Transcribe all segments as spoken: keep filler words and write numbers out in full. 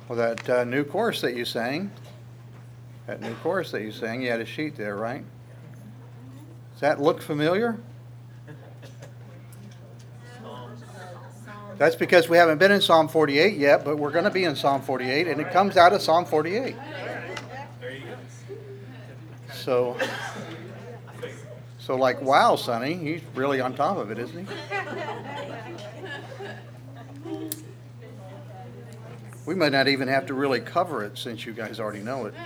Well, that uh, new chorus that you sang, that new chorus that you sang, you had a sheet there, right? Does that look familiar? That's because we haven't been in Psalm forty-eight yet, but we're going to be in Psalm forty-eight, and it comes out of Psalm forty-eight. So, so like, wow, Sonny, he's really on top of it, isn't he? We might not even have to really cover it since you guys already know it.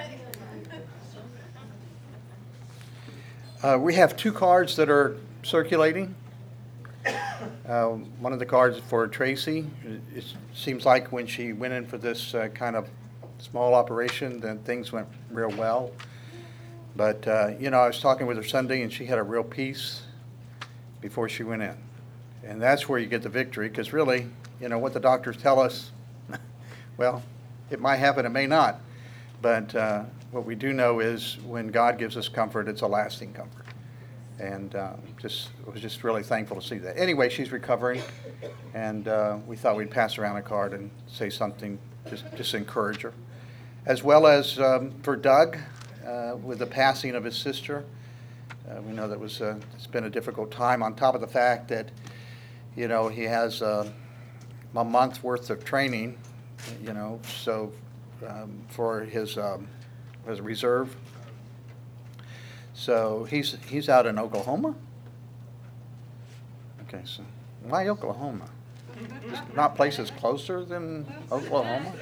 Uh, we have two cards that are circulating. Uh, one of the cards is for Tracy. It seems like when she went in for this uh, kind of small operation, then things went real well. But, uh, you know, I was talking with her Sunday, and she had a real peace before she went in. And that's where you get the victory, because really, you know, what the doctors tell us, well, it might happen, it may not. But uh, what we do know is when God gives us comfort, it's a lasting comfort. And uh, just was just really thankful to see that. Anyway, she's recovering, and uh, we thought we'd pass around a card and say something, just, just encourage her. As well as um, for Doug, uh, with the passing of his sister. Uh, we know that was uh, it's been a difficult time, on top of the fact that, you know, he has uh, a month worth of training, you know, so um, for his, um, his reserve. So he's he's out in Oklahoma? Okay, so why Oklahoma? Just not places closer than Oklahoma?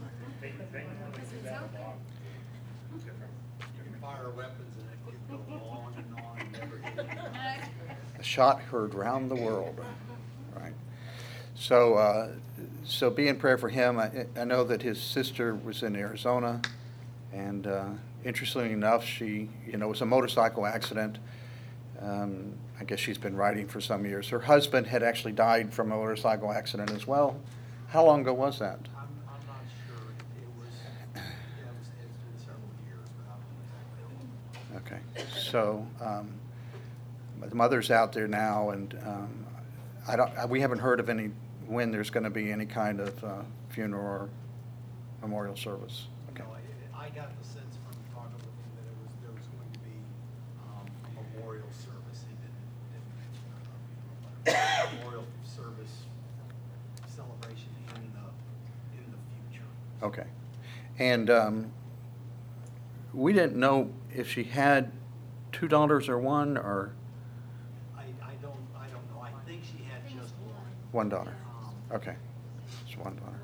Fire weapons and it could go on and on and never get A shot heard round the world, right? So, uh, so be in prayer for him. I, I know that his sister was in Arizona, and uh, interestingly enough, she, you know, it was a motorcycle accident. Um, I guess she's been riding for some years. Her husband had actually died from a motorcycle accident as well. How long ago was that? I'm, I'm not sure. It was, yeah, it was, it's been several years, but I don't know. Okay, so um, the mother's out there now, and um, I don't. We haven't heard of any when there's going to be any kind of uh, funeral or memorial service. Okay. No, I, I got the sense from talking with him that it was, there was going to be um, a memorial service. He didn't, didn't mention a funeral, but a memorial service celebration in the, in the future. Okay, and um, we didn't know if she had two daughters or one or I, I don't, I don't know. I think she had just one. one daughter. Um, Okay, it's one daughter.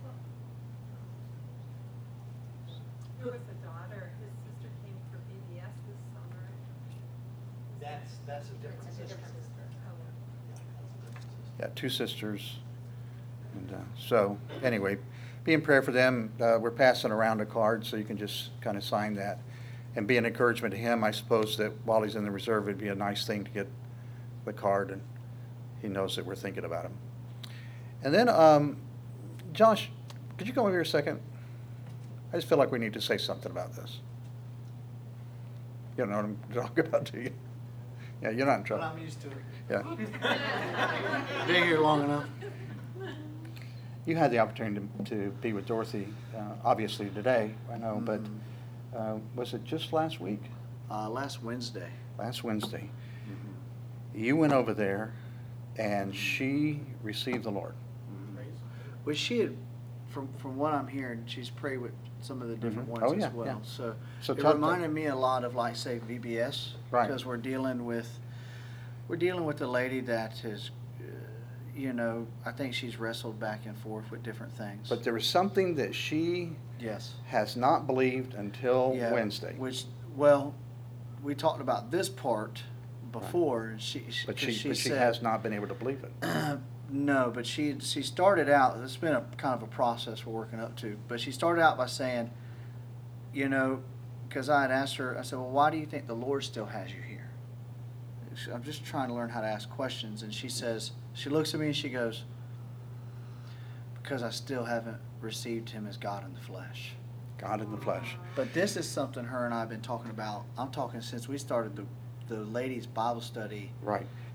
Who was the daughter? His sister came for B B S this summer. That's, that's a different That's a sister. different sister. Oh. Yeah, that's a different sister. Yeah, two sisters. And uh, so, anyway, be in prayer for them. Uh, we're passing around a card, so you can just kind of sign that. And be an encouragement to him. I suppose that while he's in the reserve, it'd be a nice thing to get the card, and he knows that we're thinking about him. And then, um, Josh, could you come over here a second? I just feel like we need to say something about this. You don't know what I'm talking about, do you? Yeah, you're not in But trouble. I'm used to it. Yeah. Been here long enough. You had the opportunity to, to be with Dorothy, uh, obviously today, I know, but Mhm. uh, was it just last week? Uh, last Wednesday. Last Wednesday. Mm-hmm. You went over there, and she received the Lord. Well, she had, from from what I'm hearing, she's prayed with some of the different Mhm. ones Oh, as yeah, well. yeah. So, So it talk- reminded me a lot of, like, say, V B S, Right. because we're dealing with we're dealing with a lady that has, uh, you know, I think she's wrestled back and forth with different things. But there was something that she yes, has not believed until yeah, Wednesday. Which, well, we talked about this part before. and She, she, But 'cause she, but she said, has not been able to believe it. No, but she she started out. It's been a kind of a process we're working up to. But she started out by saying, you know, because I had asked her, I said, well, why do you think the Lord still has you here? She- I'm just trying to learn how to ask questions. And she says, she looks at me and she goes, because I still haven't received Him as God in the flesh. God in the flesh. But this is something her and I have been talking about. I'm talking since we started the the ladies' Bible study. Right.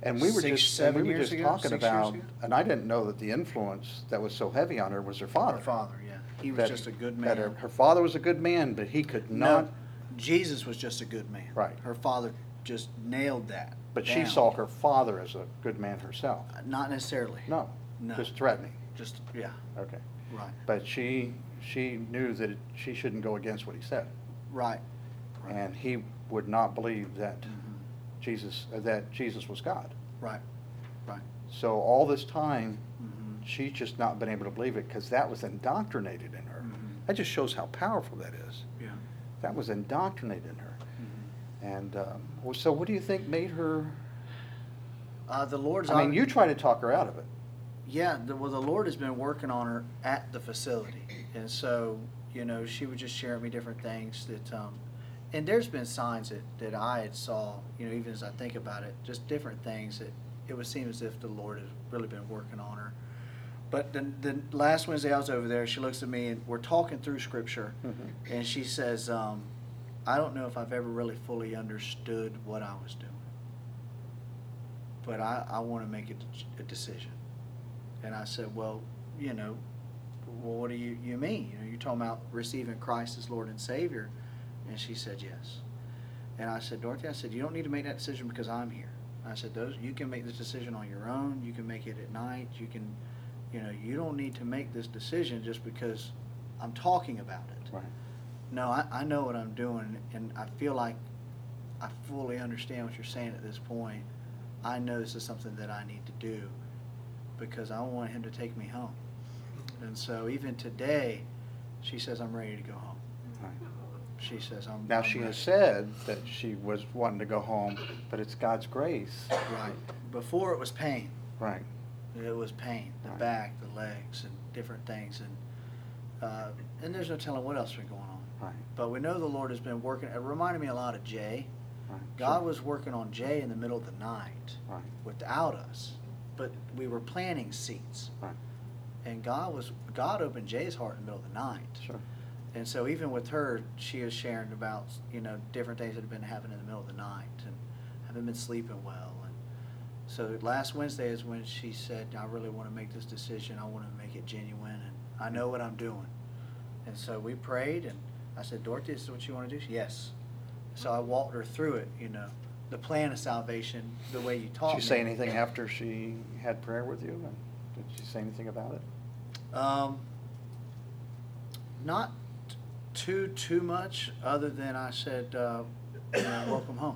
And we were Six, just, and we seven were years just ago? talking Six years about, ago? and I didn't know that the influence that was so heavy on her was her father. Her father, yeah. He was That- just a good that man. her, her father was a good man, but he could No, not, Jesus was just a good man. Right. Her father just nailed that. but she down. saw her father as a good man herself. Not necessarily. No, No. just threatening. Just, yeah, Okay. right, But she, she knew that it- she shouldn't go against what he said. right. Right. And he would not believe that Mhm. Jesus, uh, that Jesus was God. Right, right. So all this time, Mhm. she's just not been able to believe it because that was indoctrinated in her. Mhm. That just shows how powerful that is. Yeah. That was indoctrinated in her. Mhm. And um, well, so what do you think made her? Uh, the Lord's. I mean, ob- you try to talk her out of it. Yeah, the, well, the Lord has been working on her at the facility, and so you know, she would just share with me different things that, um, and there's been signs that that I had saw, you know, even as I think about it, just different things that it would seem as if the Lord has really been working on her. But the, the last Wednesday I was over there, she looks at me and we're talking through Scripture, Mhm. and she says, um, "I don't know if I've ever really fully understood what I was doing, but I, I want to make a, d- a decision." And I said, "Well, you know, well, what do you, you mean? You know, you're talking about receiving Christ as Lord and Savior." And she said, "Yes." And I said, "Dorothy," I said, "you don't need to make that decision because I'm here." I said, "Those you can make this decision on your own. You can make it at night. You can, you know, you don't need to make this decision just because I'm talking about it." Right. No, I, I know what I'm doing, and I feel like I fully understand what you're saying at this point. I know this is something that I need to do because I want him to take me home. And so even today, she says, "I'm ready to go home." Right. She says, I'm Now I'm she ready." has said that she was wanting to go home, but it's God's grace. Right. Before it was pain. Right. It was pain. The Right. back, the legs, and different things. And uh, and there's no telling what else has been going on. Right. But we know the Lord has been working. It reminded me a lot of Jay. Right. God Sure. was working on Jay in the middle of the night Right. without us. But we were planting seeds. Right. And God was God opened Jay's heart in the middle of the night. Sure. And so even with her, she is sharing about, you know, different things that have been happening in the middle of the night and haven't been sleeping well. And so last Wednesday is when she said, "I really want to make this decision. I want to make it genuine, and I know what I'm doing." And so we prayed, and I said, "Dorothy, this is what you want to do?" She, "Yes." So I walked her through it, you know, the plan of salvation, the way you taught Did me. she say anything after she had prayer with you? And did she say anything about it? Um, not t- too too much, other than I said, uh, you know, "Welcome home,"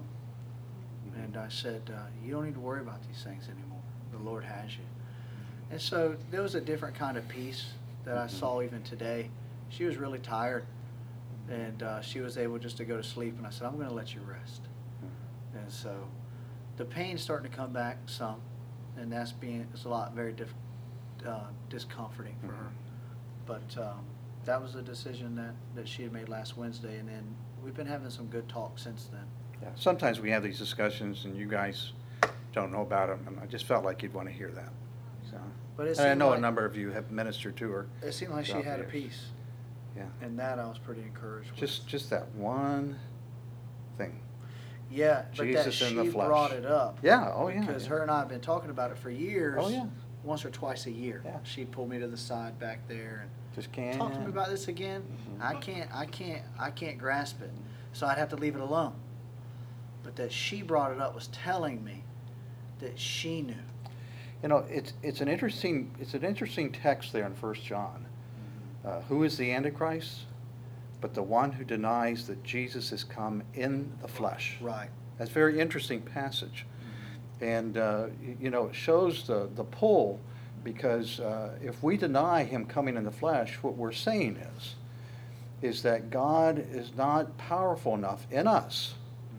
and I said, uh, "You don't need to worry about these things anymore. The Lord has you." And so there was a different kind of peace that I saw even today. She was really tired, and uh, she was able just to go to sleep. And I said, "I'm going to let you rest." And so the pain's starting to come back some, and that's being it's a lot very diff, uh, discomforting for her. But um, that was a decision that, that she had made last Wednesday, and then we've been having some good talk since then. Yeah. Sometimes we have these discussions and you guys don't know about them, and I just felt like you'd want to hear that. So, But it and I seemed know like- a number of you have ministered to her. It seemed like she throughout the had a years. peace, Yeah. and that I was pretty encouraged with. Just, just that one thing. yeah, but that Jesus in the she flesh. brought it up. Yeah, oh, yeah, Because yeah. her and I have been talking about it for years. Oh, yeah. Once or twice a year. Yeah. She'd pull me to the side back there and Just can't. talk to me about this again. Mhm. I can't, I can't, I can't grasp it. So I'd have to leave it alone. But that she brought it up was telling me that she knew. You know, it's it's an interesting it's an interesting text there in First John. Uh, who is the Antichrist? But the one who denies that Jesus has come in the flesh. Right. That's a very interesting passage, and uh, y- you know it shows the the pull, because uh, if we deny him coming in the flesh, what we're saying is, is that God is not powerful enough in us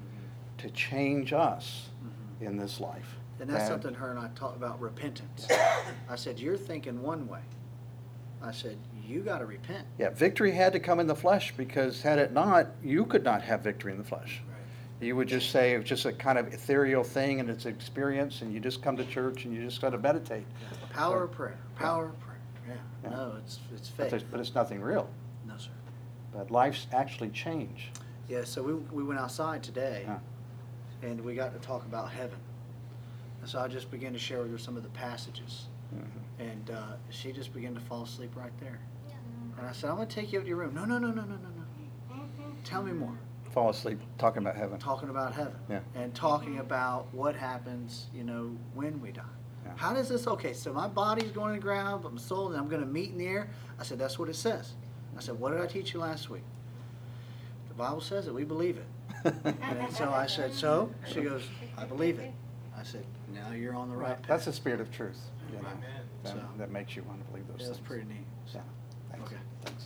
to change us Mhm. in this life. And that's And- something her and I talked about, repentance. I said, "You're thinking one way." I said, "You got to repent." Yeah, victory had to come in the flesh, because had it not, you could not have victory in the flesh. You would just say it was just a kind of ethereal thing and it's an experience, and you just come to church and you just got to meditate. Power of prayer. Power of prayer. Yeah. Yeah. No, it's it's But, faith. there's- but it's nothing real. No, sir. But life's actually changed. Yeah. So we we went outside today, Yeah. and we got to talk about heaven. And so I just began to share with her some of the passages. Mhm. And uh, she just began to fall asleep right there. And I said, I'm going to take you up to your room. No, no, no, no, no, no, no. Tell me more. Fall asleep talking about heaven. Talking about heaven. Yeah. And talking about what happens, you know, when we die. Yeah. How does this, okay, so my body's going to the ground, but my soul, and I'm going to meet in the air. I said, that's what it says. I said, what did I teach you last week? The Bible says it. We believe it. And so I said, so? She goes, I believe it. I said, now you're on the right path. That's the spirit of truth. You know, Amen. that, So- that makes you want to believe those Yeah, that's things. pretty neat. Yeah. Thanks. Okay. Thanks.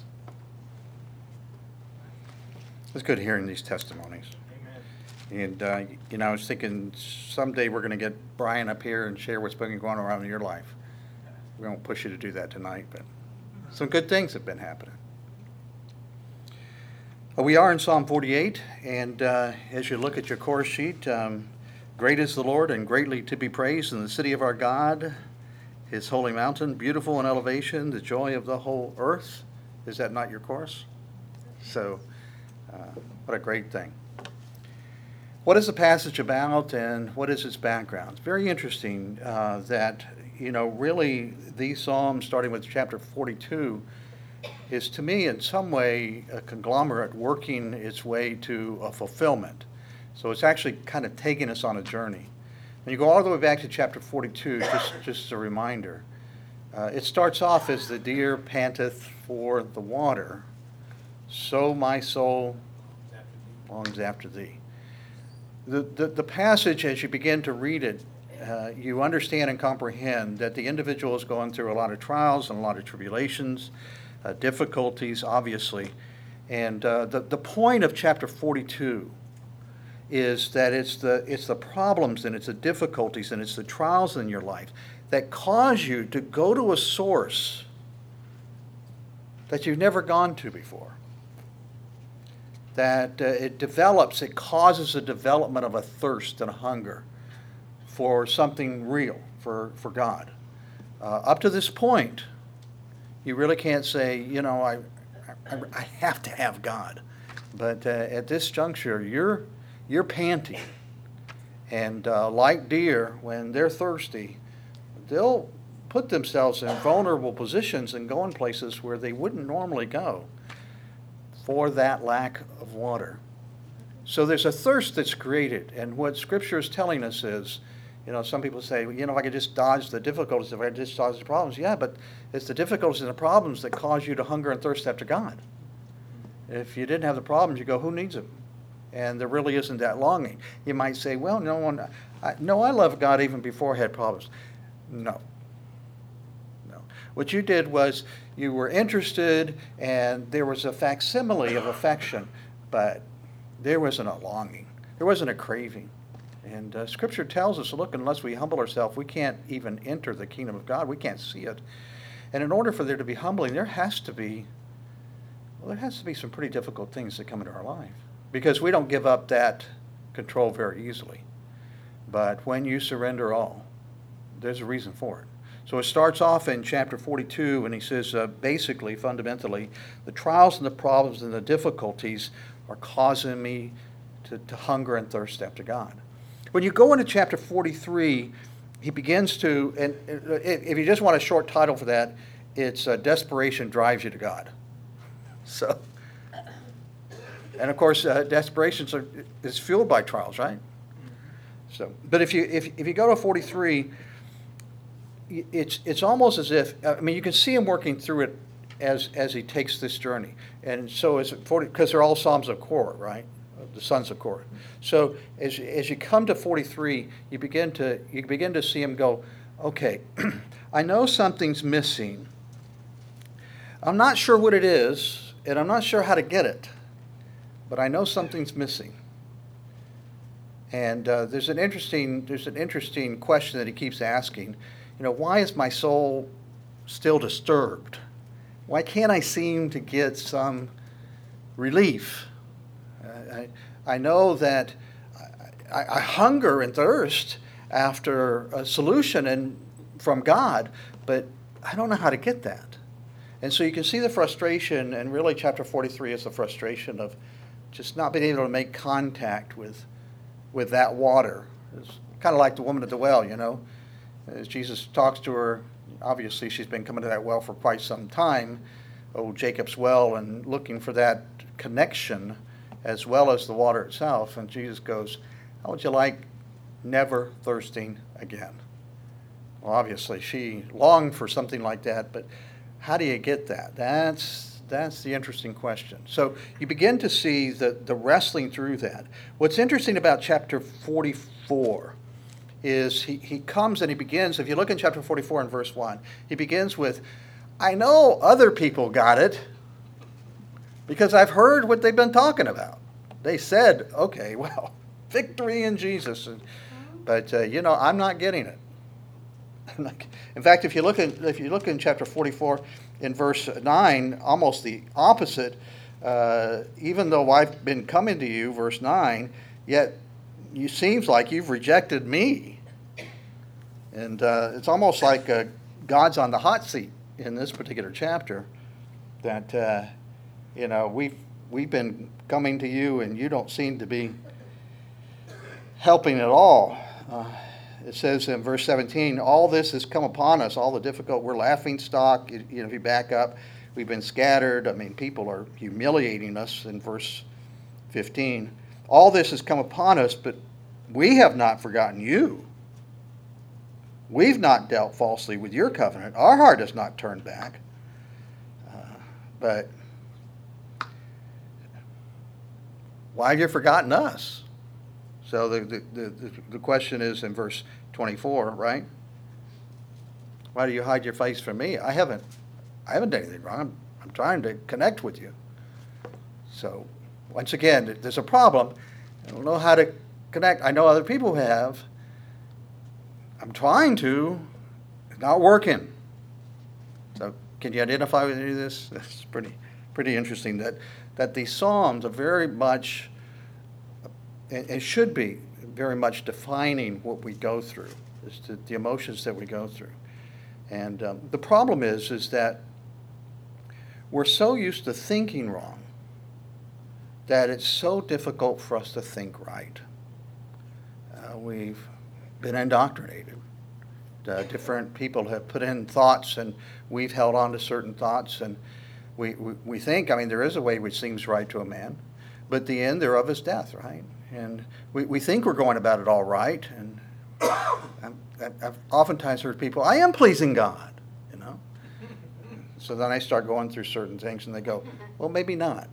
It's good hearing these testimonies. Amen. And, uh, you know, I was thinking someday we're going to get Brian up here and share what's been going on in your life. We won't push you to do that tonight, but some good things have been happening. Uh, We are in Psalm forty-eight, and uh, as you look at your course sheet, um, great is the Lord and greatly to be praised in the city of our God, his holy mountain, beautiful in elevation, the joy of the whole earth. Is that not your course? So, uh, what a great thing. What is the passage about and what is its background? It's very interesting uh, that, you know, really these Psalms, starting with chapter forty-two, is to me in some way a conglomerate working its way to a fulfillment. So it's actually kind of taking us on a journey. When you go all the way back to chapter forty-two, just, just a reminder, uh, it starts off as the deer panteth for the water, so my soul longs after thee. The, the, the passage, as you begin to read it, uh, you understand and comprehend that the individual is going through a lot of trials and a lot of tribulations, uh, difficulties, obviously. And uh, the, the point of chapter forty-two is that it's the, it's the problems and it's the difficulties and it's the trials in your life that cause you to go to a source that you've never gone to before. That uh, it develops, it causes a development of a thirst and a hunger for something real, for, for God. Uh, up to this point, you really can't say, you know, I, I, I have to have God. But uh, at this juncture, you're, you're panting. And uh, like deer, when they're thirsty, they'll put themselves in vulnerable positions and go in places where they wouldn't normally go for that lack of water. So there's a thirst that's created, and what Scripture is telling us is, you know, some people say, you know, if I could just dodge the difficulties, if I could just dodge the problems. Yeah, but it's the difficulties and the problems that cause you to hunger and thirst after God. If you didn't have the problems, you go, who needs them? And there really isn't that longing. You might say, well, no one, I, no, I love God even before I had problems. No. No. What you did was you were interested and there was a facsimile of affection, but there wasn't a longing. There wasn't a craving. And uh, Scripture tells us, look, unless we humble ourselves, we can't even enter the kingdom of God. We can't see it. And in order for there to be humbling, there has to be, well, there has to be some pretty difficult things that come into our life. Because we don't give up that control very easily. But when you surrender all, there's a reason for it. So it starts off in chapter forty-two, and he says, uh, basically, fundamentally, the trials and the problems and the difficulties are causing me to, to hunger and thirst after God. When you go into chapter forty-three, he begins to, and if you just want a short title for that, it's uh, Desperation Drives You to God. So, and of course, uh, desperation is fueled by trials, right? So, but if you if if you go to forty-three, it's it's almost as if, I mean, you can see him working through it as as he takes this journey, and so it's forty because they're all Psalms of Korah, right? The sons of Korah. So as as you come to forty-three, you begin to you begin to see him go, okay, I know something's missing. I'm not sure what it is, and I'm not sure how to get it, but I know something's missing. And uh, there's an interesting there's an interesting question that he keeps asking. You know, why is my soul still disturbed? Why can't I seem to get some relief? Uh, I, I know that I, I hunger and thirst after a solution and from God, but I don't know how to get that. And so you can see the frustration, and really chapter forty-three is the frustration of just not being able to make contact with with that water. It's kind of like the woman at the well, you know. As Jesus talks to her, obviously she's been coming to that well for quite some time, old Jacob's well, and looking for that connection as well as the water itself. And Jesus goes, how would you like never thirsting again? Well, obviously she longed for something like that, but how do you get that? That's that's the interesting question. So you begin to see the, the wrestling through that. What's interesting about chapter forty-four is he, he comes and he begins, if you look in chapter forty-four and verse one, he begins with, I know other people got it because I've heard what they've been talking about. They said, okay, well, victory in Jesus. And, but, uh, you know, I'm not getting it. In fact, if you look in, if you look in chapter forty-four in verse nine, almost the opposite, uh, even though I've been coming to you, verse nine, yet it seems like you've rejected me. And uh, it's almost like uh, God's on the hot seat in this particular chapter, that, uh, you know, we've, we've been coming to you and you don't seem to be helping at all. Uh, it says in verse seventeen, all this has come upon us, all the difficult, we're laughing stock. You, you know, if you back up, we've been scattered. I mean, people are humiliating us in verse fifteen. All this has come upon us, but we have not forgotten you. We've not dealt falsely with your covenant. Our heart has not turned back. Uh, but why have you forgotten us? So the, the, the, the question is in verse twenty-four, right? Why do you hide your face from me? I haven't, I haven't done anything wrong. I'm, I'm trying to connect with you. So once again, there's a problem. I don't know how to connect. I know other people have. I'm trying to. It's not working. So can you identify with any of this? It's pretty pretty interesting that, that these Psalms are very much, it should be very much defining what we go through, is the, the emotions that we go through. And um, the problem is, is that we're so used to thinking wrong that it's so difficult for us to think right. Uh, we've been indoctrinated. Uh, different people have put in thoughts, and we've held on to certain thoughts, and we, we, we think, I mean, there is a way which seems right to a man, but the end thereof is death, right? And we, we think we're going about it all right, and I'm, I've oftentimes heard people, I am pleasing God, you know? So then I start going through certain things, and they go, well, maybe not.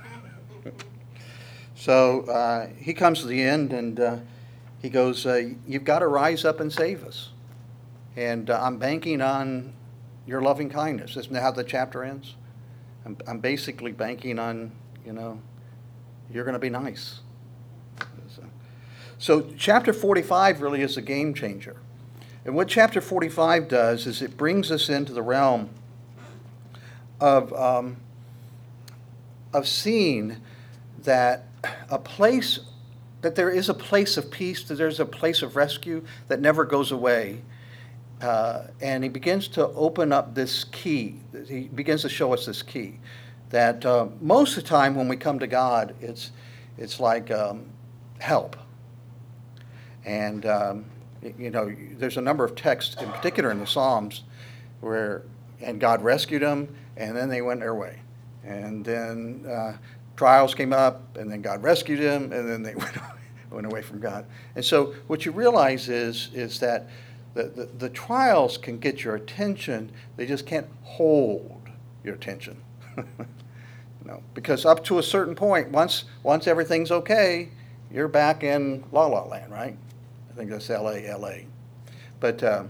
So uh, he comes to the end, and uh, he goes, uh, you've got to rise up and save us. And uh, I'm banking on your loving kindness. Isn't that how the chapter ends? I'm, I'm basically banking on, you know, you're going to be nice. So, so chapter forty-five really is a game changer. And what chapter forty-five does is it brings us into the realm of, um, of seeing that a place, that there is a place of peace, that there's a place of rescue that never goes away. Uh, and he begins to open up this key. He begins to show us this key. That uh, most of the time when we come to God, it's, it's like um, help. And, um, you know, there's a number of texts, in particular in the Psalms, where, and God rescued them, and then they went their way. And then uh, trials came up, and then God rescued them, and then they went away, went away from God. And so what you realize is, is that the, the, the trials can get your attention, they just can't hold your attention. No, because up to a certain point, once once everything's okay, you're back in La La Land, right? I think that's L A, L A. But, uh,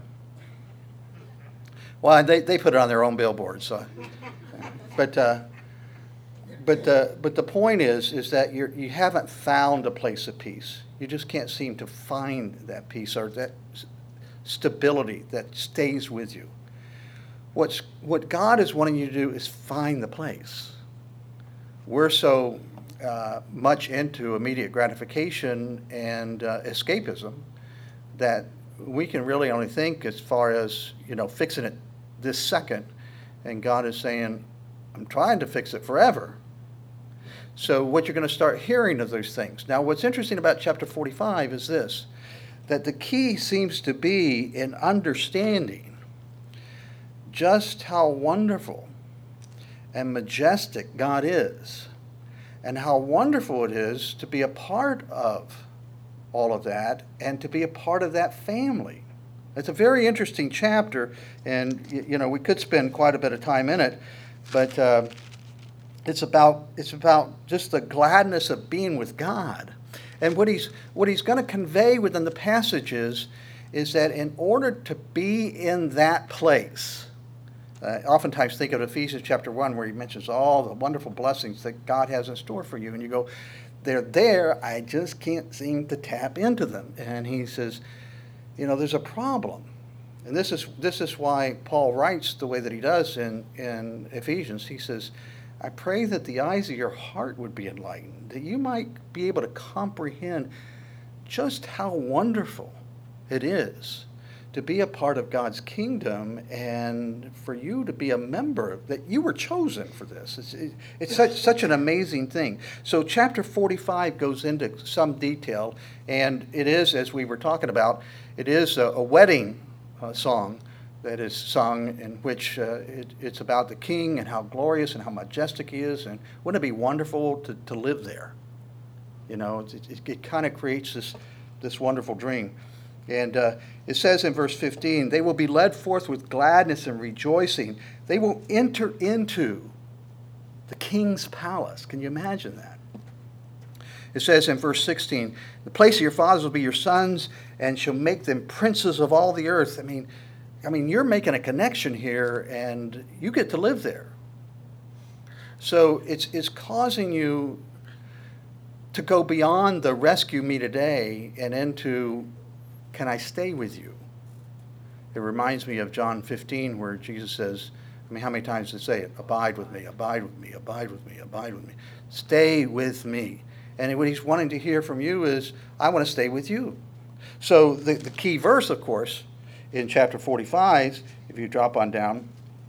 well, they, they put it on their own billboard, so. But, uh, but, uh, but the point is, is that you're, you haven't found a place of peace. You just can't seem to find that peace or that stability that stays with you. What's, what God is wanting you to do is find the place. We're so uh, much into immediate gratification and uh, escapism that we can really only think as far as, you know, fixing it this second. And God is saying, I'm trying to fix it forever. So what you're going to start hearing of those things. Now, what's interesting about chapter forty-five is this, that the key seems to be in understanding just how wonderful and majestic God is, and how wonderful it is to be a part of all of that and to be a part of that family. It's a very interesting chapter, and you know we could spend quite a bit of time in it, but uh, it's about it's about just the gladness of being with God. And what he's what he's going to convey within the passages is that in order to be in that place, uh, oftentimes think of Ephesians chapter one where he mentions all the wonderful blessings that God has in store for you, and you go, they're there, I just can't seem to tap into them. And he says, you know, there's a problem. And this is this is why Paul writes the way that he does in, in Ephesians. He says, I pray that the eyes of your heart would be enlightened, that you might be able to comprehend just how wonderful it is to be a part of God's kingdom and for you to be a member, that you were chosen for this. It's, it, it's such, such an amazing thing. So chapter forty-five goes into some detail, and it is, as we were talking about, it is a, a wedding uh, song that is sung in which uh, it, it's about the king and how glorious and how majestic he is, and wouldn't it be wonderful to, to live there? You know, it, it, it kind of creates this, this wonderful dream. And uh, it says in verse fifteen, they will be led forth with gladness and rejoicing. They will enter into the king's palace. Can you imagine that? It says in verse sixteen, the place of your fathers will be your sons, and shall make them princes of all the earth. I mean, I mean, you're making a connection here, and you get to live there. So it's it's causing you to go beyond the rescue me today and into, can I stay with you? It reminds me of John fifteen, where Jesus says, I mean, how many times does it say it? Abide with me, abide with me, abide with me, abide with me. Stay with me. And what he's wanting to hear from you is, I want to stay with you. So the, the key verse, of course, in chapter forty-five, if you drop on down,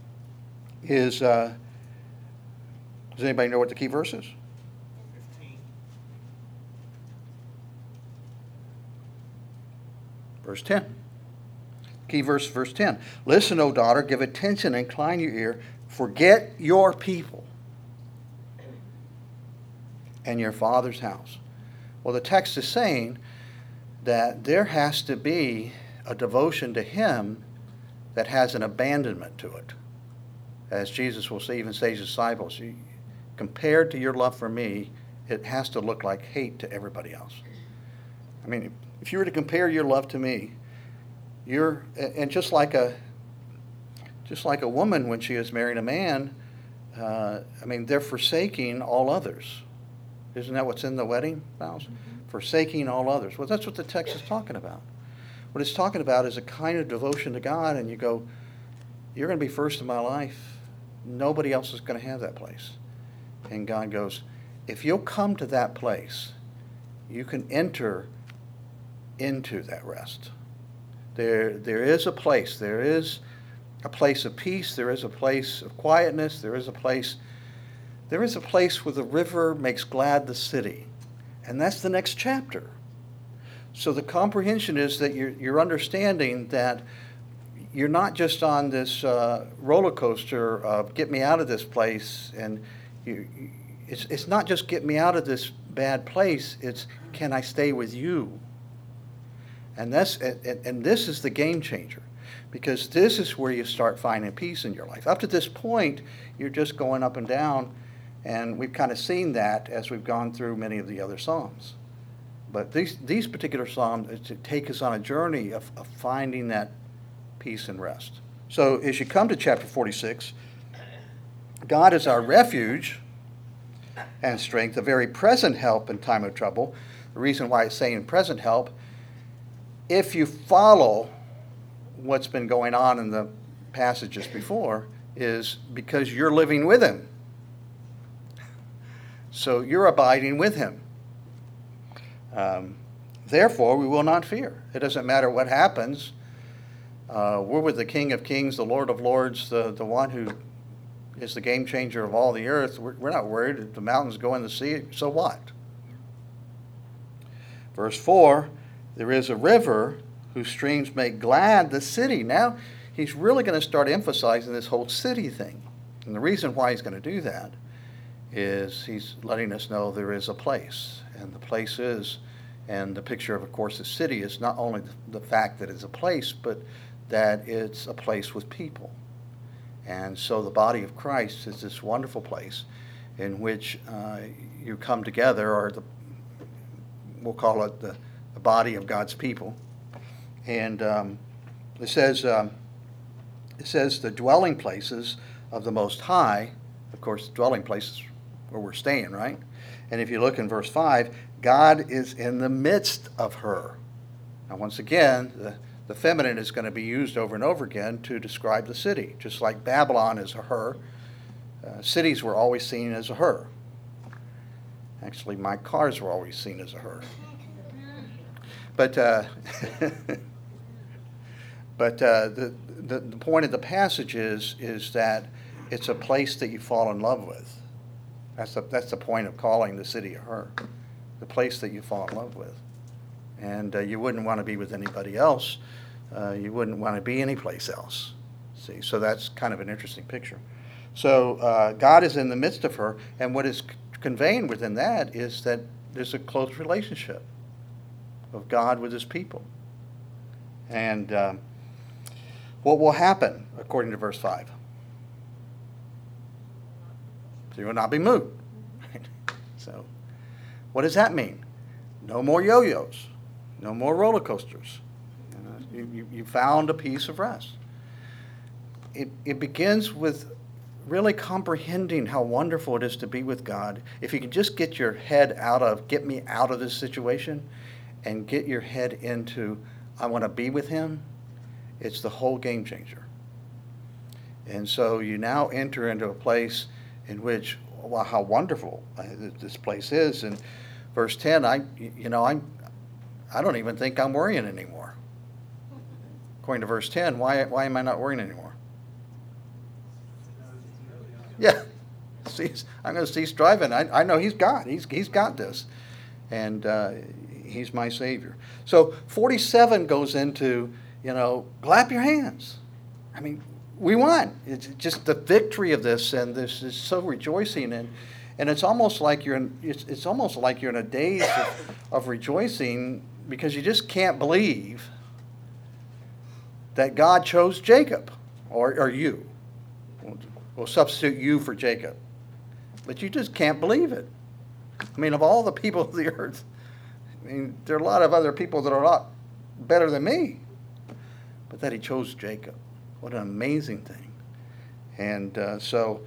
is, uh, does anybody know what the key verse is? fifteen. Verse ten. Key verse, verse ten. Listen, O daughter, give attention, incline your ear, forget your people and your father's house. Well, the text is saying that there has to be a devotion to him that has an abandonment to it. As Jesus will say, even say to his disciples, compared to your love for me, it has to look like hate to everybody else. I mean, if you were to compare your love to me, you're, and just like a, just like a woman when she is marrying a man, uh, I mean, they're forsaking all others. Isn't that what's in the wedding vows? Mm-hmm. Forsaking all others. Well, that's what the text is talking about. What it's talking about is a kind of devotion to God, and you go, you're going to be first in my life. Nobody else is going to have that place. And God goes, if you'll come to that place, you can enter into that rest. There, there is a place. There is a place of peace. There is a place of quietness. There is a place, there is a place where the river makes glad the city. And that's the next chapter. So the comprehension is that you're, you're understanding that you're not just on this uh, roller coaster of get me out of this place, and you, you, it's it's not just get me out of this bad place. It's can I stay with you? And that's and, and this is the game changer, because this is where you start finding peace in your life. Up to this point, you're just going up and down, and we've kind of seen that as we've gone through many of the other psalms. But these these particular psalms is to take us on a journey of, of finding that peace and rest. So as you come to chapter forty-six, God is our refuge and strength, a very present help in time of trouble. The reason why it's saying present help, if you follow what's been going on in the passages before, is because you're living with him. So you're abiding with him. Um, therefore, we will not fear. It doesn't matter what happens. Uh, we're with the King of Kings, the Lord of Lords, the, the one who is the game changer of all the earth. We're, we're not worried if the mountains go in the sea. So what? Verse four, There is a river whose streams make glad the city. Now he's really going to start emphasizing this whole city thing. And the reason why he's going to do that is he's letting us know there is a place. And the place is, and the picture of, of course, the city is not only the fact that it's a place, but that it's a place with people. And so the body of Christ is this wonderful place in which uh, you come together, or the, we'll call it the, the body of God's people. And um, it says, um, it says the dwelling places of the Most High. Of course, dwelling places where we're staying, right? And if you look in verse five, God is in the midst of her. Now, once again, the, the feminine is going to be used over and over again to describe the city. Just like Babylon is a her, uh, cities were always seen as a her. Actually, my cars were always seen as a her. But uh, but uh, the, the the point of the passage is is that it's a place that you fall in love with. That's the that's the point of calling the city a her, the place that you fall in love with, and uh, you wouldn't want to be with anybody else. Uh, you wouldn't want to be anyplace else. See, so that's kind of an interesting picture. So uh, God is in the midst of her, and what is c- conveying within that is that there's a close relationship of God with his people. And um, what will happen, according to verse five? So you will not be moved. So what does that mean? No more yo-yos. No more roller coasters. You know, you, you, you found a piece of rest. It, it begins with really comprehending how wonderful it is to be with God. If you can just get your head out of, get me out of this situation, and get your head into, I want to be with him, it's the whole game changer. And so you now enter into a place in which, wow, how wonderful this place is. And verse ten, I, you know, I, I don't even think I'm worrying anymore. According to verse ten, why, why am I not worrying anymore? Yeah, cease, I'm going to cease driving. I, I know he's God. He's he's got this, and uh, he's my Savior. So forty-seven goes into, you know, clap your hands. I mean, we won. It's just the victory of this, and this is so rejoicing, and and it's almost like you're in, it's, it's almost like you're in a daze of, of rejoicing, because you just can't believe that God chose Jacob, or or you. We'll, we'll substitute you for Jacob, but you just can't believe it. I mean, of all the people of the earth, I mean, there are a lot of other people that are a lot better than me, but that he chose Jacob. What an amazing thing. And uh, so,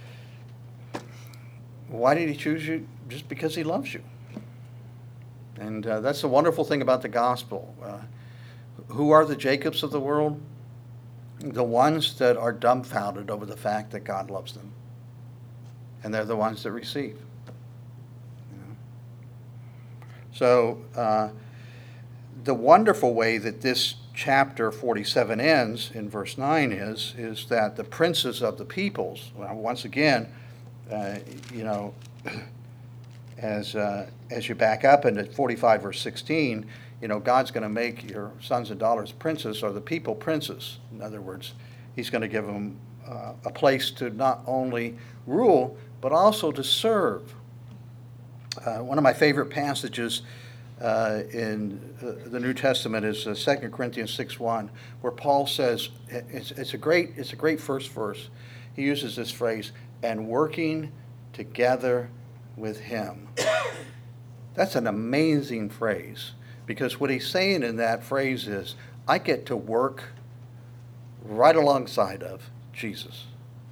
why did he choose you? Just because he loves you. And uh, that's the wonderful thing about the gospel. Uh, who are the Jacobs of the world? The ones that are dumbfounded over the fact that God loves them. And they're the ones that receive. You know? So, uh, the wonderful way that this chapter forty-seven ends in verse nine is, is that the princes of the peoples, well, once again, uh, you know, as, uh, as you back up into forty-five verse sixteen, you know, God's going to make your sons and daughters princes, or the people princes. In other words, he's going to give them uh, a place to not only rule, but also to serve. Uh, one of my favorite passages uh, in uh, the New Testament is uh, Second Corinthians six one, where Paul says, it's, it's, a great, it's a great first verse. He uses this phrase, and working together with him. That's an amazing phrase, because what he's saying in that phrase is, I get to work right alongside of Jesus.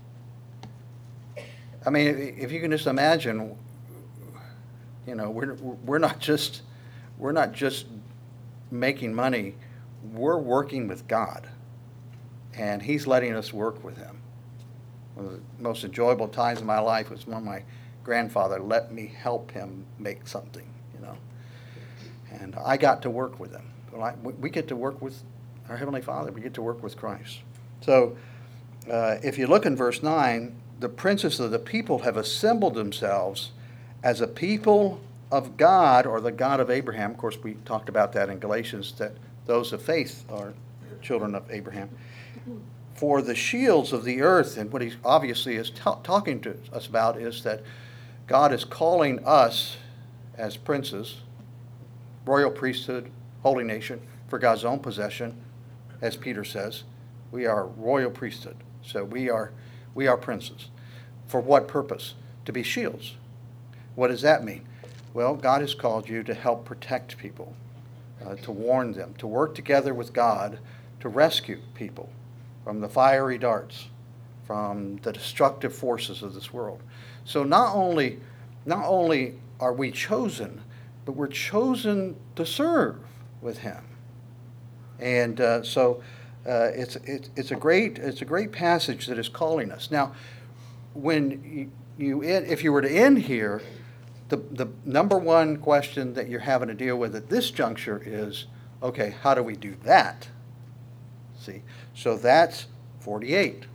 I mean, if you can just imagine, you know, we're we're not just we're not just making money, we're working with God, and he's letting us work with him. One of the most enjoyable times of my life was when my grandfather let me help him make something, you know. And I got to work with him. Well, I, we get to work with our Heavenly Father. We get to work with Christ. So uh, if you look in verse nine, the princes of the people have assembled themselves as a people of God, or the God of Abraham, of course, we talked about that in Galatians, that those of faith are children of Abraham, for the shields of the earth. And what he obviously is ta- talking to us about is that God is calling us as princes, royal priesthood, holy nation, for God's own possession, as Peter says. We are royal priesthood, so we are we are princes. For what purpose? To be shields. What does that mean? Well, God has called you to help protect people, uh, to warn them, to work together with God to rescue people from the fiery darts, from the destructive forces of this world. So not only, not only are we chosen, but we're chosen to serve with Him. And uh, so uh, it's, it's, it's, a great, it's a great passage that is calling us. Now, when you, you end, if you were to end here, the, the number one question that you're having to deal with at this juncture is, okay, how do we do that? See, so that's forty-eight.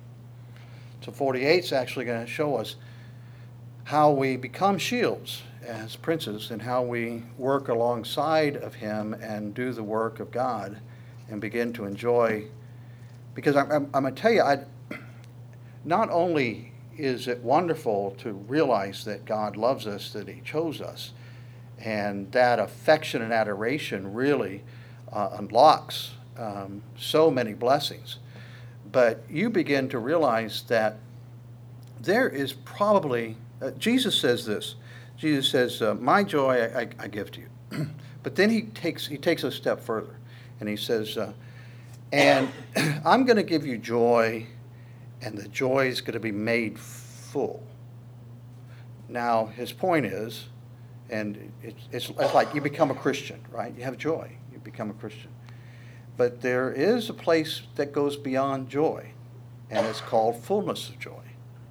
So forty-eight is actually going to show us how we become shields as princes and how we work alongside of Him and do the work of God and begin to enjoy. Because I'm, I'm, I'm going to tell you, I, not only is it wonderful to realize that God loves us, that He chose us, and that affection and adoration really uh, unlocks um, so many blessings. But you begin to realize that there is probably, uh, Jesus says this, Jesus says, uh, my joy I, I, I give to you. But then he takes, he takes a step further, and he says, uh, and I'm going to give you joy, and the joy is going to be made full. Now, his point is, and it's, it's, it's like you become a Christian, right? You have joy. You become a Christian. But there is a place that goes beyond joy, and it's called fullness of joy.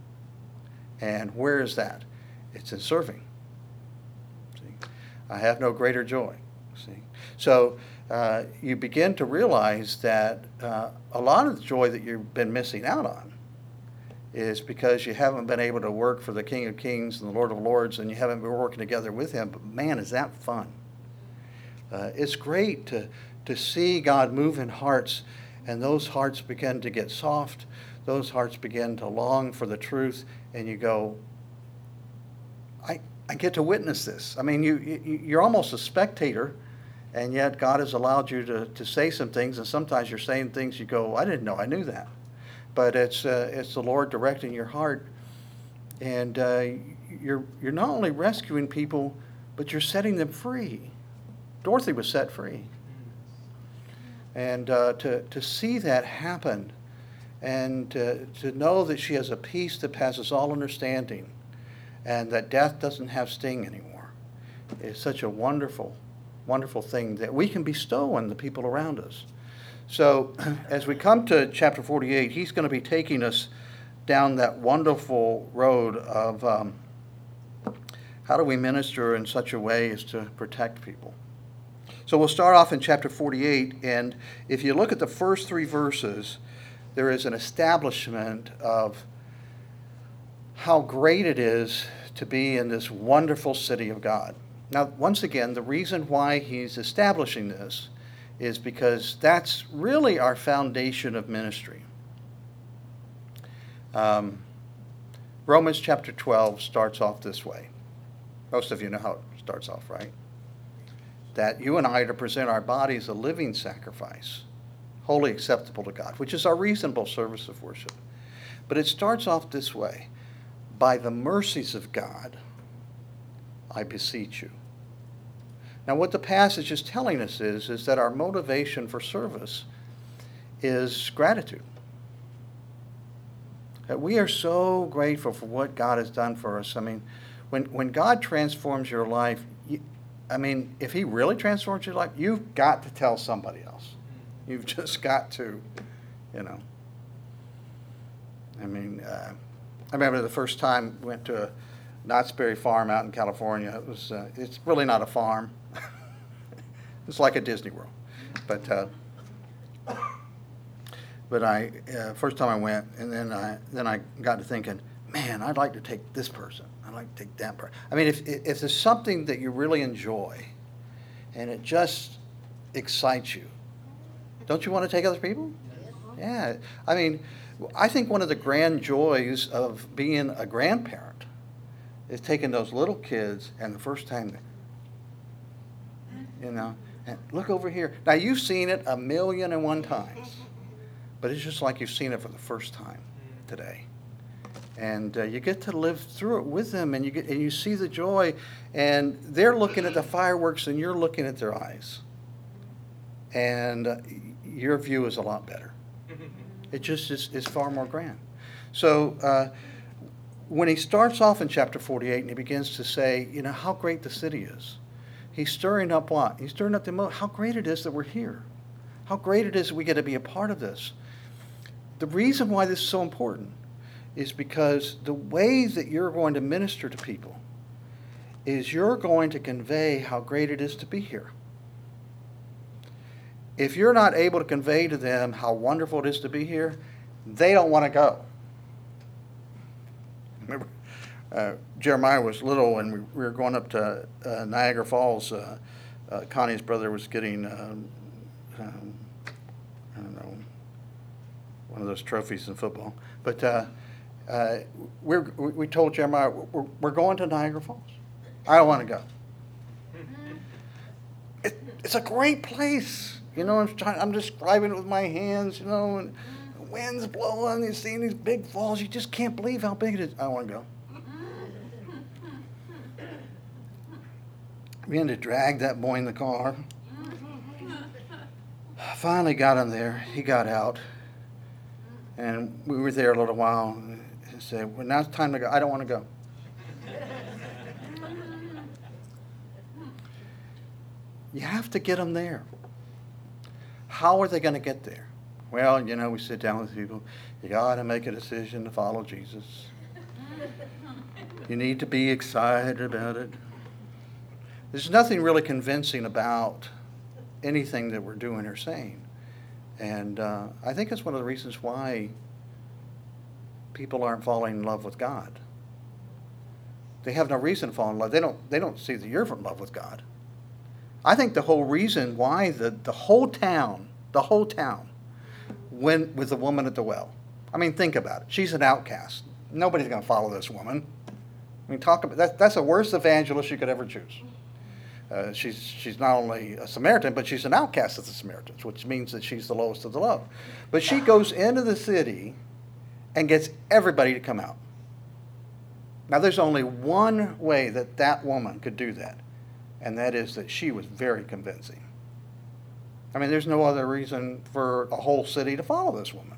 And where is that? It's in serving. See? I have no greater joy. See? So uh, you begin to realize that uh, a lot of the joy that you've been missing out on is because you haven't been able to work for the King of Kings and the Lord of Lords, and you haven't been working together with Him. But man, is that fun. Uh, it's great to, to see God move in hearts, and those hearts begin to get soft. Those hearts begin to long for the truth, and you go, I, I get to witness this. I mean, you, you, you're almost a spectator, and yet God has allowed you to, to say some things, and sometimes you're saying things you go, I didn't know I knew that. But it's uh, it's the Lord directing your heart, and uh, you're you're not only rescuing people, but you're setting them free. Dorothy was set free, and uh, to to see that happen, and to, to know that she has a peace that passes all understanding, and that death doesn't have sting anymore, is such a wonderful, wonderful thing that we can bestow on the people around us. So as we come to chapter forty-eight, he's going to be taking us down that wonderful road of um, how do we minister in such a way as to protect people. So we'll start off in chapter forty-eight, and if you look at the first three verses, there is an establishment of how great it is to be in this wonderful city of God. Now, once again, the reason why he's establishing this is because that's really our foundation of ministry. Um, Romans chapter twelve starts off this way. Most of you know how it starts off, right? That you and I are to present our bodies a living sacrifice, wholly acceptable to God, which is our reasonable service of worship. But it starts off this way. By the mercies of God, I beseech you. Now, what the passage is telling us is, is that our motivation for service is gratitude. That we are so grateful for what God has done for us. I mean, when, when God transforms your life, you, I mean, if He really transforms your life, you've got to tell somebody else. You've just got to, you know. I mean, uh, I remember the first time I went to a Knott's Berry Farm out in California. It was, uh, it's really not a farm. It's like a Disney World. But uh, but I uh, first time I went, and then I then I got to thinking, man, I'd like to take this person. I'd like to take that person. I mean, if, if there's something that you really enjoy and it just excites you, don't you want to take other people? Yeah. I mean, I think one of the grand joys of being a grandparent is taking those little kids and the first time, you know, and look over here. Now, you've seen it a million and one times, but it's just like you've seen it for the first time today. And uh, you get to live through it with them, and you get and you see the joy, and they're looking at the fireworks, and you're looking at their eyes, and uh, your view is a lot better. It just is, is far more grand. So uh, when he starts off in chapter forty-eight, and he begins to say, you know, how great the city is, he's stirring up what? He's stirring up the emotion. How great it is that we're here. How great it is that we get to be a part of this. The reason why this is so important is because the way that you're going to minister to people is you're going to convey how great it is to be here. If you're not able to convey to them how wonderful it is to be here, they don't want to go. Remember, uh, Jeremiah was little, and we, we were going up to uh, Niagara Falls. Uh, uh, Connie's brother was getting, um, um, I don't know, one of those trophies in football. But uh, uh, we're, we told Jeremiah, we're, we're going to Niagara Falls. I don't want to go. It, it's a great place. You know, I'm, trying, I'm describing it with my hands, you know, and the wind's blowing, you're seeing these big falls. You just can't believe how big it is. I want to go. We had to drag that boy in the car. Finally got him there. He got out. And we were there a little while. And said, well, now it's time to go. I don't want to go. You have to get them there. How are they going to get there? Well, you know, we sit down with people. You got to make a decision to follow Jesus. You need to be excited about it. There's nothing really convincing about anything that we're doing or saying. And uh, I think it's one of the reasons why people aren't falling in love with God. They have no reason to fall in love. They don't, they don't see that you're in love with God. I think the whole reason why the, the whole town, the whole town went with the woman at the well. I mean, think about it. She's an outcast. Nobody's going to follow this woman. I mean, talk about that. That's the worst evangelist you could ever choose. Uh, she's she's not only a Samaritan, but she's an outcast of the Samaritans, which means that she's the lowest of the low. But she goes into the city and gets everybody to come out. Now, there's only one way that that woman could do that, and that is that she was very convincing. I mean, there's no other reason for a whole city to follow this woman.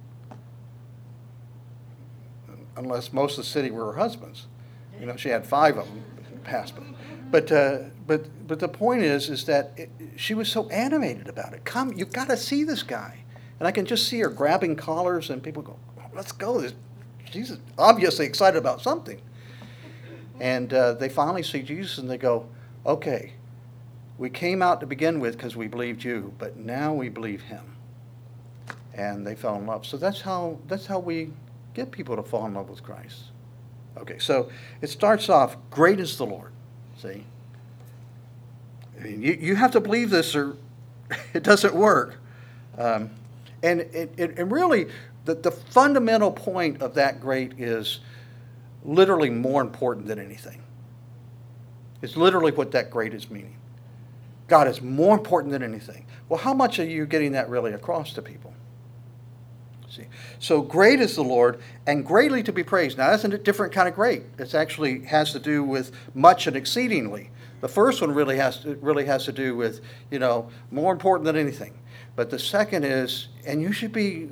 Unless most of the city were her husbands. You know, she had five of them passed. But uh, but but the point is, is that it, she was so animated about it. Come, you've got to see this guy. And I can just see her grabbing collars, and people go, let's go. This, she's obviously excited about something. And uh, they finally see Jesus, and they go, okay, we came out to begin with because we believed you, but now we believe him. And they fell in love. So that's how that's how we get people to fall in love with Christ. Okay, so it starts off, great is the Lord. See? I mean, you, you have to believe this or it doesn't work. Um, and it, it, and really, the, the fundamental point of that great is literally more important than anything. It's literally what that great is meaning. God is more important than anything. Well, how much are you getting that really across to people? See, so great is the Lord, and greatly to be praised. Now, that's a different kind of great. It actually has to do with much and exceedingly. The first one really has to, really has to do with, you know, more important than anything. But the second is, and you should be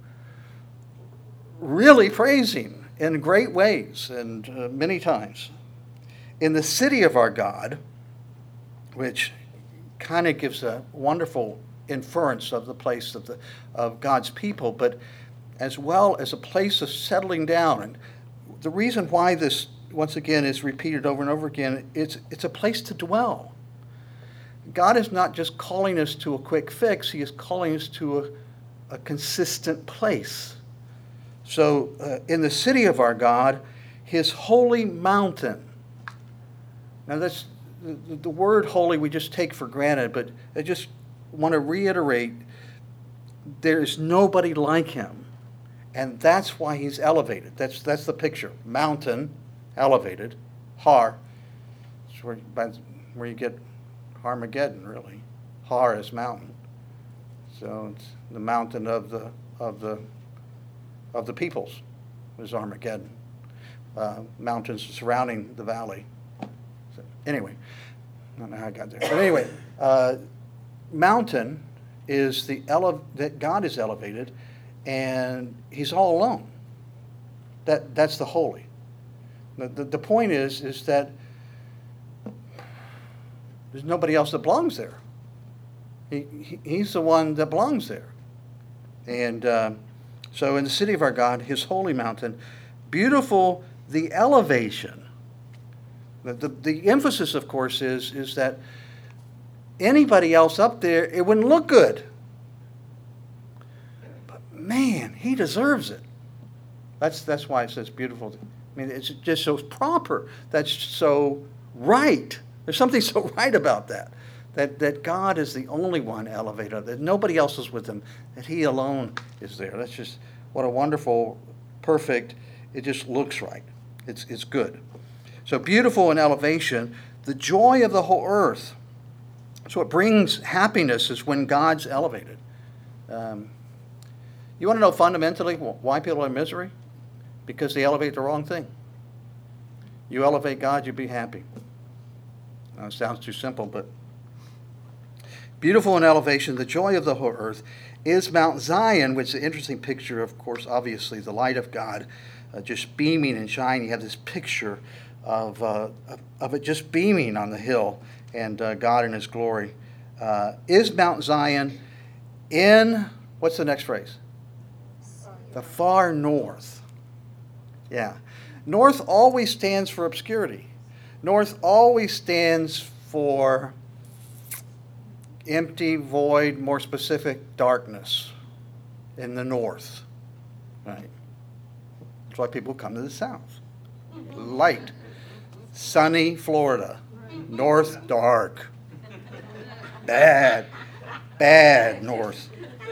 really praising in great ways and uh, many times. In the city of our God, which kind of gives a wonderful inference of the place of the of God's people, but as well as a place of settling down. And the reason why this once again is repeated over and over again, it's it's a place to dwell. God is not just calling us to a quick fix, he is calling us to a, a consistent place. So uh, in the city of our God, his holy mountain. Now that's the, the word holy we just take for granted, but I just want to reiterate, there is nobody like him. And that's why he's elevated. That's that's the picture. Mountain, elevated. Har. That's where, that's where you get Armageddon, really. Har is mountain. So it's the mountain of the of the of the peoples is Armageddon. Uh, mountains surrounding the valley. So anyway, I don't know how I got there. But anyway, uh, mountain is the ele- that God is elevated, and he's all alone. That that's the holy. The, the, the point is is that there's nobody else that belongs there. He, he he's the one that belongs there. And uh, so in the city of our God, his holy mountain, beautiful the elevation. The, the, the emphasis, of course, is, is that anybody else up there, it wouldn't look good. But man, he deserves it. That's, that's why it says beautiful. I mean, it's just so proper. That's so right. There's something so right about that. That, that God is the only one elevated, that nobody else is with him, that he alone is there. That's just, what a wonderful, perfect, it just looks right. It's, it's good. So beautiful in elevation, the joy of the whole earth. So what brings happiness is when God's elevated. Um, you want to know fundamentally why people are in misery? Because they elevate the wrong thing. You elevate God, you'll be happy. Now, it sounds too simple, but beautiful in elevation, the joy of the whole earth is Mount Zion, which is an interesting picture, of course, obviously, the light of God uh, just beaming and shining. You have this picture of, uh, of, of it just beaming on the hill and uh, God in his glory. Uh, is Mount Zion in, what's the next phrase? The far north. Yeah. North always stands for obscurity. North always stands for empty, void, more specific, darkness in the north. Right? That's why people come to the south. Light. Sunny Florida. North, dark. Bad. Bad north.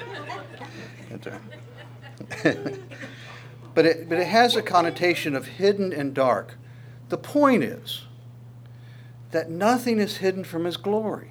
But it, but it has a connotation of hidden and dark. The point is that nothing is hidden from his glory.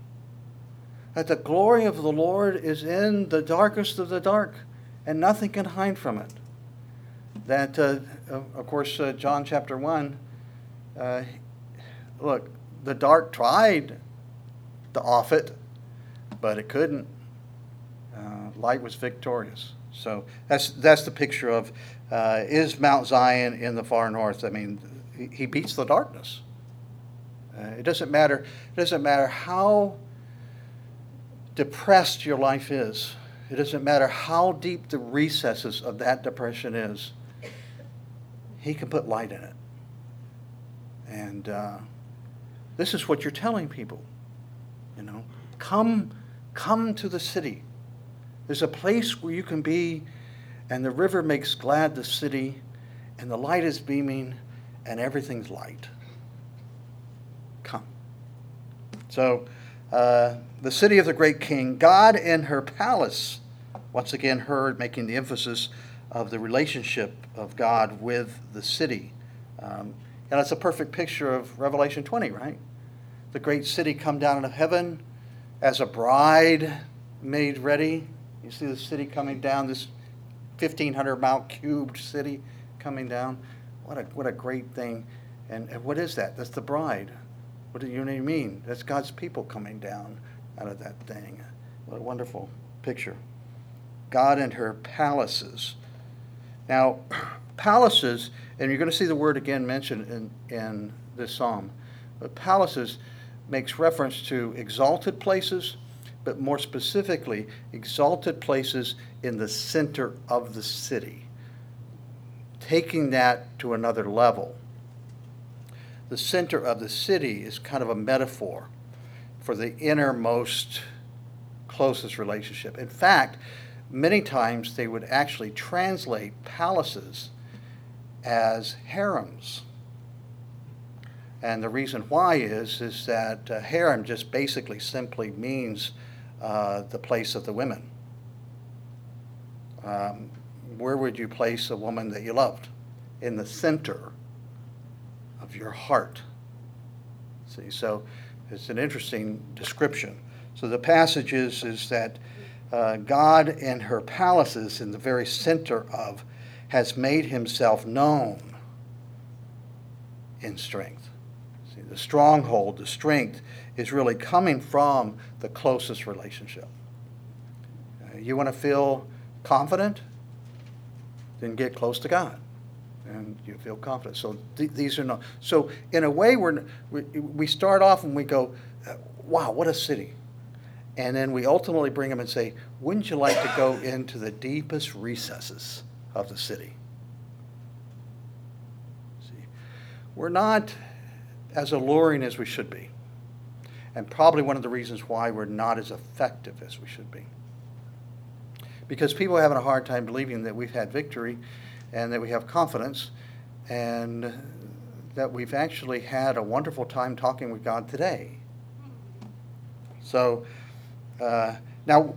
That the glory of the Lord is in the darkest of the dark, and nothing can hide from it. That, uh, of course, uh, John chapter one, uh, look, the dark tried to off it, but it couldn't. Uh, light was victorious. So that's that's the picture of uh, is Mount Zion in the far north. I mean, he, he beats the darkness. Uh, it doesn't matter. It doesn't matter how depressed your life is. It doesn't matter how deep the recesses of that depression is. He can put light in it. And uh, this is what you're telling people. You know, come, come to the city. There's a place where you can be, and the river makes glad the city, and the light is beaming, and everything's light. Come. So, uh, the city of the great king, God in her palace, once again, her making the emphasis of the relationship of God with the city. Um, and it's a perfect picture of Revelation twenty, right? The great city come down out of heaven as a bride made ready. You see the city coming down, this fifteen hundred mile cubed city coming down. What a what a great thing. And, and what is that? That's the bride. What do you mean? That's God's people coming down out of that thing. What a wonderful picture. God and her palaces. Now, palaces, and you're going to see the word again mentioned in, in this psalm, but palaces makes reference to exalted places, but more specifically, exalted places in the center of the city, taking that to another level. The center of the city is kind of a metaphor for the innermost, closest relationship. In fact, many times they would actually translate palaces as harems. And the reason why is, is that uh, harem just basically simply means uh, the place of the women. Um, where would you place a woman that you loved? In the center of your heart. See, so it's an interesting description. So the passage is, is that uh, God in her palaces, in the very center of, has made himself known in strength. See, the stronghold, the strength, is really coming from the closest relationship. Uh, you want to feel confident? Then get close to God, and you feel confident. So th- these are not. So in a way, we're we, we start off and we go, "Wow, what a city," and then we ultimately bring them and say, "Wouldn't you like to go into the deepest recesses of the city?" See, we're not as alluring as we should be, and probably one of the reasons why we're not as effective as we should be. Because people are having a hard time believing that we've had victory and that we have confidence and that we've actually had a wonderful time talking with God today. So, uh, now,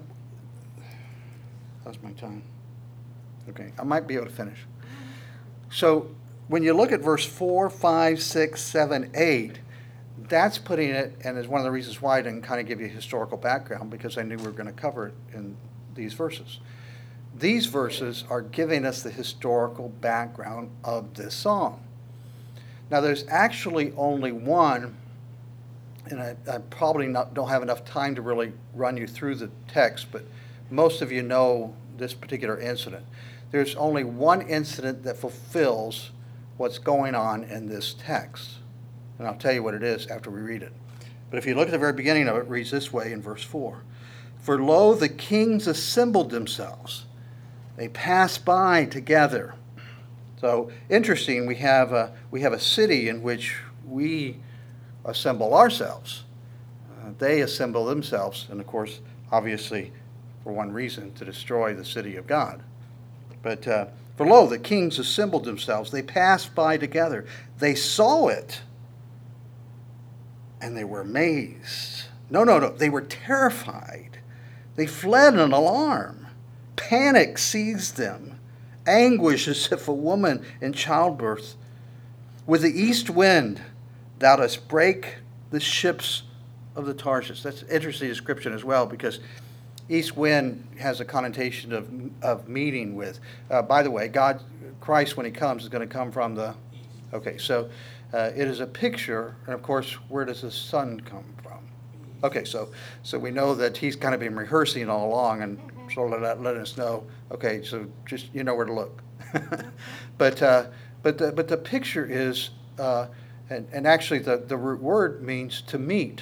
that's my time. Okay, I might be able to finish. So, when you look at verse four, five, six, seven, eight, that's putting it, and is one of the reasons why I didn't kind of give you a historical background, because I knew we were going to cover it in these verses. These verses are giving us the historical background of this song. Now, there's actually only one, and I, I probably not, don't have enough time to really run you through the text, but most of you know this particular incident. There's only one incident that fulfills what's going on in this text. And I'll tell you what it is after we read it. But if you look at the very beginning of it, it reads this way in verse four. For lo, the kings assembled themselves. They passed by together. So interesting, we have a, we have a city in which we assemble ourselves. Uh, they assemble themselves, and of course, obviously, for one reason, to destroy the city of God. But uh, for lo, the kings assembled themselves. They passed by together. They saw it, and they were amazed. No, no, no. They were terrified. They fled in alarm. Panic seized them. Anguish as if a woman in childbirth. With the east wind, thou dost break the ships of the Tarshish. That's an interesting description as well, because east wind has a connotation of of meeting with. Uh, by the way, God, Christ, when he comes, is going to come from the... Okay, so uh, it is a picture, and of course, where does the sun come from? Okay, so so we know that he's kind of been rehearsing all along and sort of let, let us know, okay, so just, you know where to look. but uh, but the, but the picture is, uh, and, and actually the, the root word means to meet.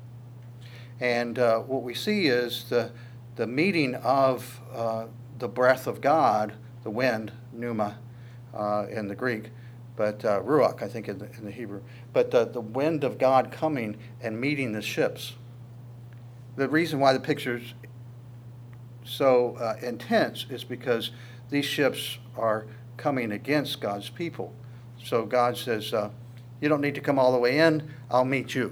And uh, what we see is the, the meeting of uh, the breath of God, the wind, pneuma uh, in the Greek, but uh, ruach, I think, in the, in the Hebrew. But uh, the wind of God coming and meeting the ships. The reason why the picture's so uh, intense is because these ships are coming against God's people. So God says, uh, you don't need to come all the way in, I'll meet you.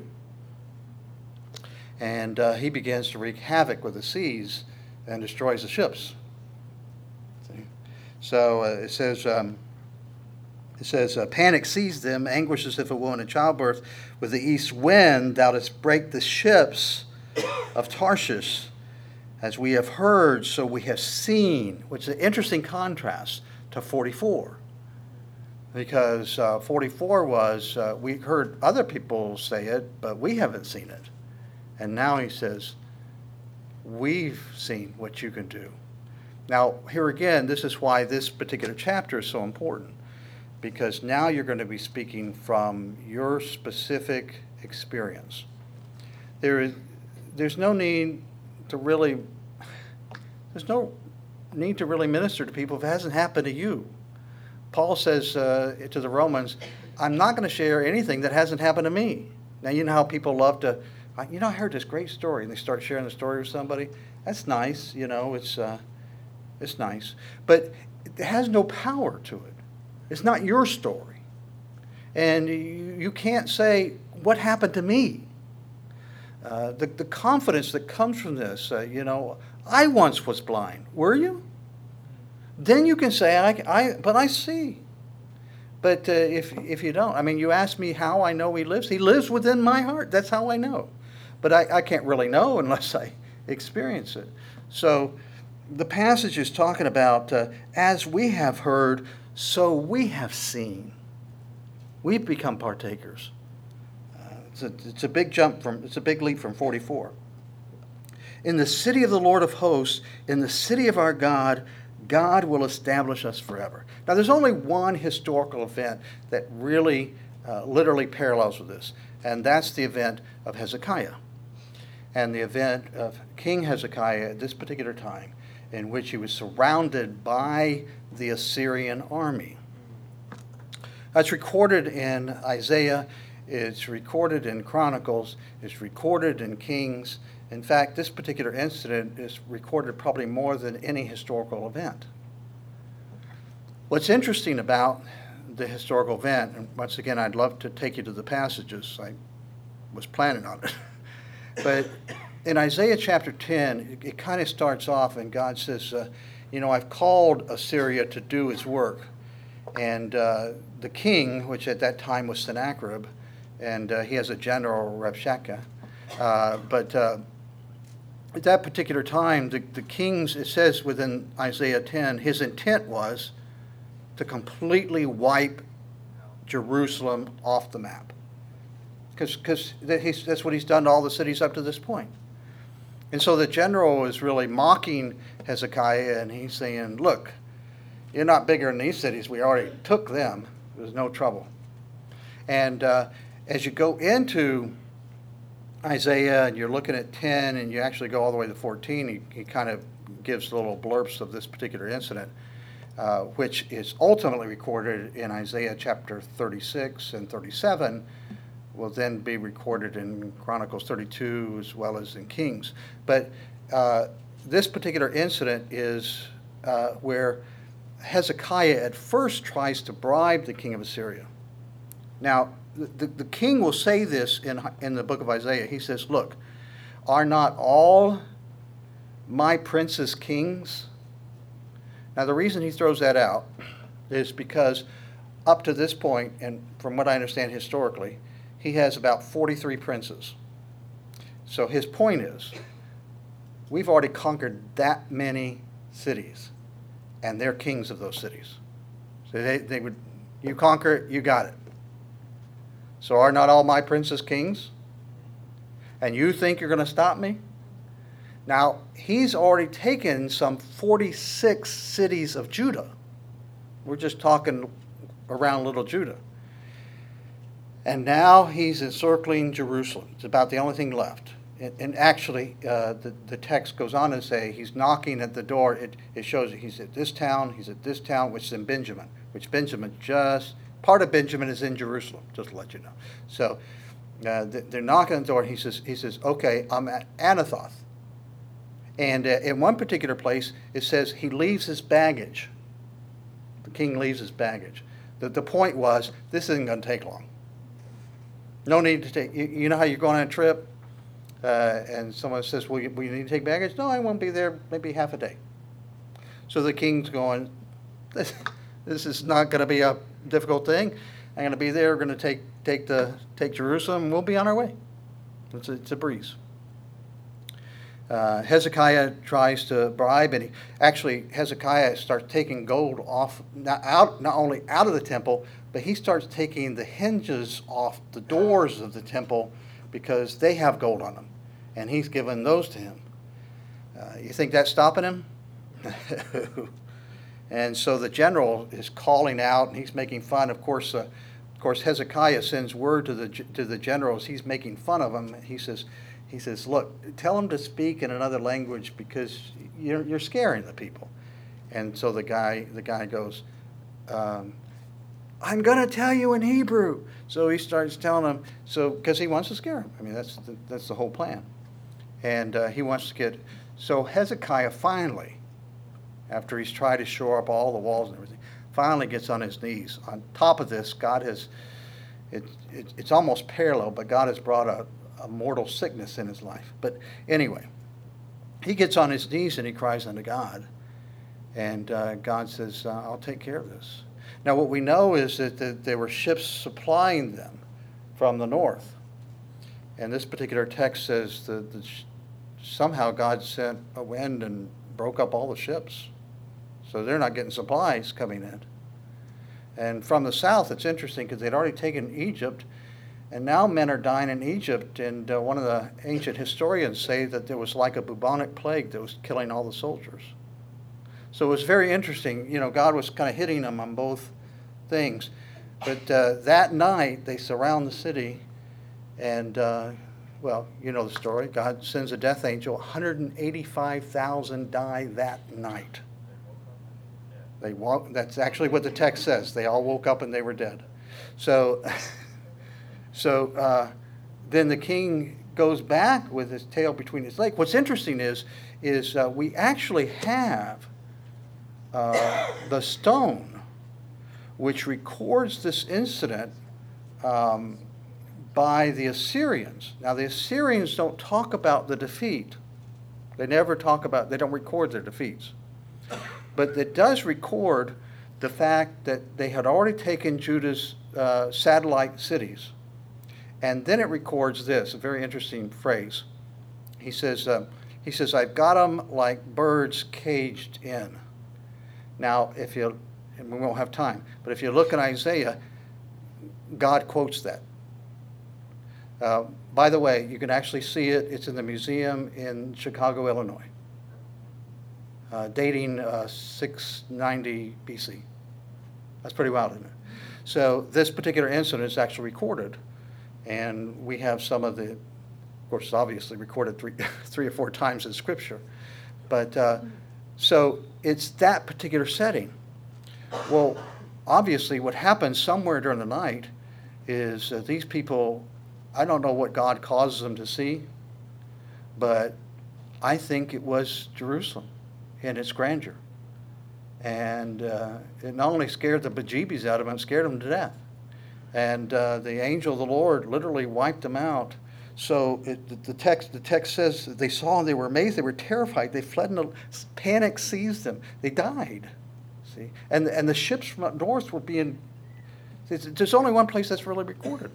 And uh, he begins to wreak havoc with the seas and destroys the ships. See? So uh, it says, um, it says, uh, panic seized them, anguish as if a woman in childbirth. With the east wind, thou dost break the ships of Tarshish. As we have heard, so we have seen, which is an interesting contrast to forty-four. Because uh, forty-four was, uh, we heard other people say it, but we haven't seen it. And now he says, we've seen what you can do. Now, here again, this is why this particular chapter is so important. Because now you're going to be speaking from your specific experience. There is, there's no need to really, there's no need to really minister to people if it hasn't happened to you. Paul says uh, to the Romans, I'm not going to share anything that hasn't happened to me. Now, you know how people love to, you know, I heard this great story, and they start sharing the story with somebody. That's nice, you know, it's, uh, It's nice. But it has no power to it. It's not your story. And you, you can't say, what happened to me? Uh, the, the confidence that comes from this, uh, you know, I once was blind. Were you? Then you can say, I, I but I see. But uh, if, if you don't, I mean, you ask me how I know he lives. He lives within my heart. That's how I know. But I, I can't really know unless I experience it. So the passage is talking about, uh, as we have heard, so we have seen. We've become partakers. Uh, it's, a, it's a big jump from, it's a big leap from forty-four. In the city of the Lord of hosts, in the city of our God, God will establish us forever. Now, there's only one historical event that really, uh, literally parallels with this, and that's the event of Hezekiah. And the event of King Hezekiah at this particular time, in which he was surrounded by the Assyrian army. That's recorded in Isaiah, it's recorded in Chronicles, it's recorded in Kings. In fact, this particular incident is recorded probably more than any historical event. What's interesting about the historical event, and once again, I'd love to take you to the passages. I was planning on it. But in Isaiah chapter ten, it, it kind of starts off, and God says, uh, you know, I've called Assyria to do its work. And uh, the king, which at that time was Sennacherib, and uh, he has a general, Rabshakeh, uh, but uh, at that particular time, the, the king's, it says within Isaiah ten, his intent was to completely wipe Jerusalem off the map. Because that that's what he's done to all the cities up to this point. And so the general is really mocking Hezekiah, and he's saying, look, you're not bigger than these cities. We already took them. There's no trouble. And uh, as you go into Isaiah, and you're looking at ten, and you actually go all the way to fourteen, he, he kind of gives little blurbs of this particular incident, uh, which is ultimately recorded in Isaiah chapter thirty-six and thirty-seven, will then be recorded in Chronicles thirty-two as well as in Kings. But uh, this particular incident is uh, where Hezekiah at first tries to bribe the king of Assyria. Now, The, the king will say this in, in the book of Isaiah. He says, look, are not all my princes kings? Now, the reason he throws that out is because up to this point, and from what I understand historically, he has about forty-three princes. So his point is, we've already conquered that many cities, and they're kings of those cities. So they, they would, you conquer it, you got it. So are not all my princes kings? And you think you're going to stop me? Now, he's already taken some forty-six cities of Judah. We're just talking around little Judah. And now he's encircling Jerusalem. It's about the only thing left. And, and actually, uh, the, the text goes on to say he's knocking at the door. It, it shows he's at this town, he's at this town, which is in Benjamin, which Benjamin just... Part of Benjamin is in Jerusalem, just to let you know. So uh, they're knocking on the door, and he says, he says, okay, I'm at Anathoth. And uh, in one particular place, it says he leaves his baggage. The king leaves his baggage. The, the point was, this isn't going to take long. No need to take, you, you know how you're going on a trip, uh, and someone says, well, you, well, you need to take baggage? No, I won't be there maybe half a day. So the king's going, this, this is not going to be a difficult thing. I'm going to be there. We're going to take take the take Jerusalem. And we'll be on our way. It's a, it's a breeze. Uh, Hezekiah tries to bribe, and he, actually Hezekiah starts taking gold off not out not only out of the temple, but he starts taking the hinges off the doors of the temple because they have gold on them, and he's given those to him. Uh, you think that's stopping him? And so the general is calling out, and he's making fun. Of course, uh, of course, Hezekiah sends word to the to the generals. He's making fun of him. He says, he says, look, tell him to speak in another language because you're you're scaring the people. And so the guy the guy goes, um, I'm going to tell you in Hebrew. So he starts telling him, so because he wants to scare him. I mean, that's the, that's the whole plan. And uh, he wants to get. So Hezekiah finally after he's tried to shore up all the walls and everything, finally gets on his knees. On top of this, God has, it, it, it's almost parallel, but God has brought a, a mortal sickness in his life. But anyway, he gets on his knees and he cries unto God. And uh, God says, uh, I'll take care of this. Now what we know is that the, there were ships supplying them from the north. And this particular text says that the, somehow God sent a wind and broke up all the ships. So they're not getting supplies coming in. And from the south, it's interesting because they'd already taken Egypt, and now men are dying in Egypt. And uh, one of the ancient historians say that there was like a bubonic plague that was killing all the soldiers. So it was very interesting. You know, God was kind of hitting them on both things. But uh, that night, they surround the city, and, uh, well, you know the story. God sends a death angel. one hundred eighty-five thousand die that night. They woke, that's actually what the text says. They all woke up and they were dead. So, so uh, then the king goes back with his tail between his legs. What's interesting is, is uh, we actually have uh, the stone which records this incident um, by the Assyrians. Now, the Assyrians don't talk about the defeat. They never talk about, they don't record their defeats. But it does record the fact that they had already taken Judah's uh, satellite cities. And then it records this, a very interesting phrase. He says, uh, he says, I've got them like birds caged in. Now, if you, and we won't have time, but if you look in Isaiah, God quotes that. Uh, by the way, you can actually see it. It's in the museum in Chicago, Illinois. Uh, dating uh, six ninety B C. That's pretty wild, isn't it? So this particular incident is actually recorded, and we have some of the, of course, it's obviously recorded three, three or four times in Scripture, but uh, so it's that particular setting. Well, obviously, what happens somewhere during the night is uh, these people, I don't know what God causes them to see, but I think it was Jerusalem in its grandeur. And uh, it not only scared the bejeebies out of them, it scared them to death. And uh, the angel of the Lord literally wiped them out. So it, the text the text says that they saw and they were amazed, they were terrified, they fled and panic seized them. They died. See? And, and the ships from up north were being, there's only one place that's really recorded.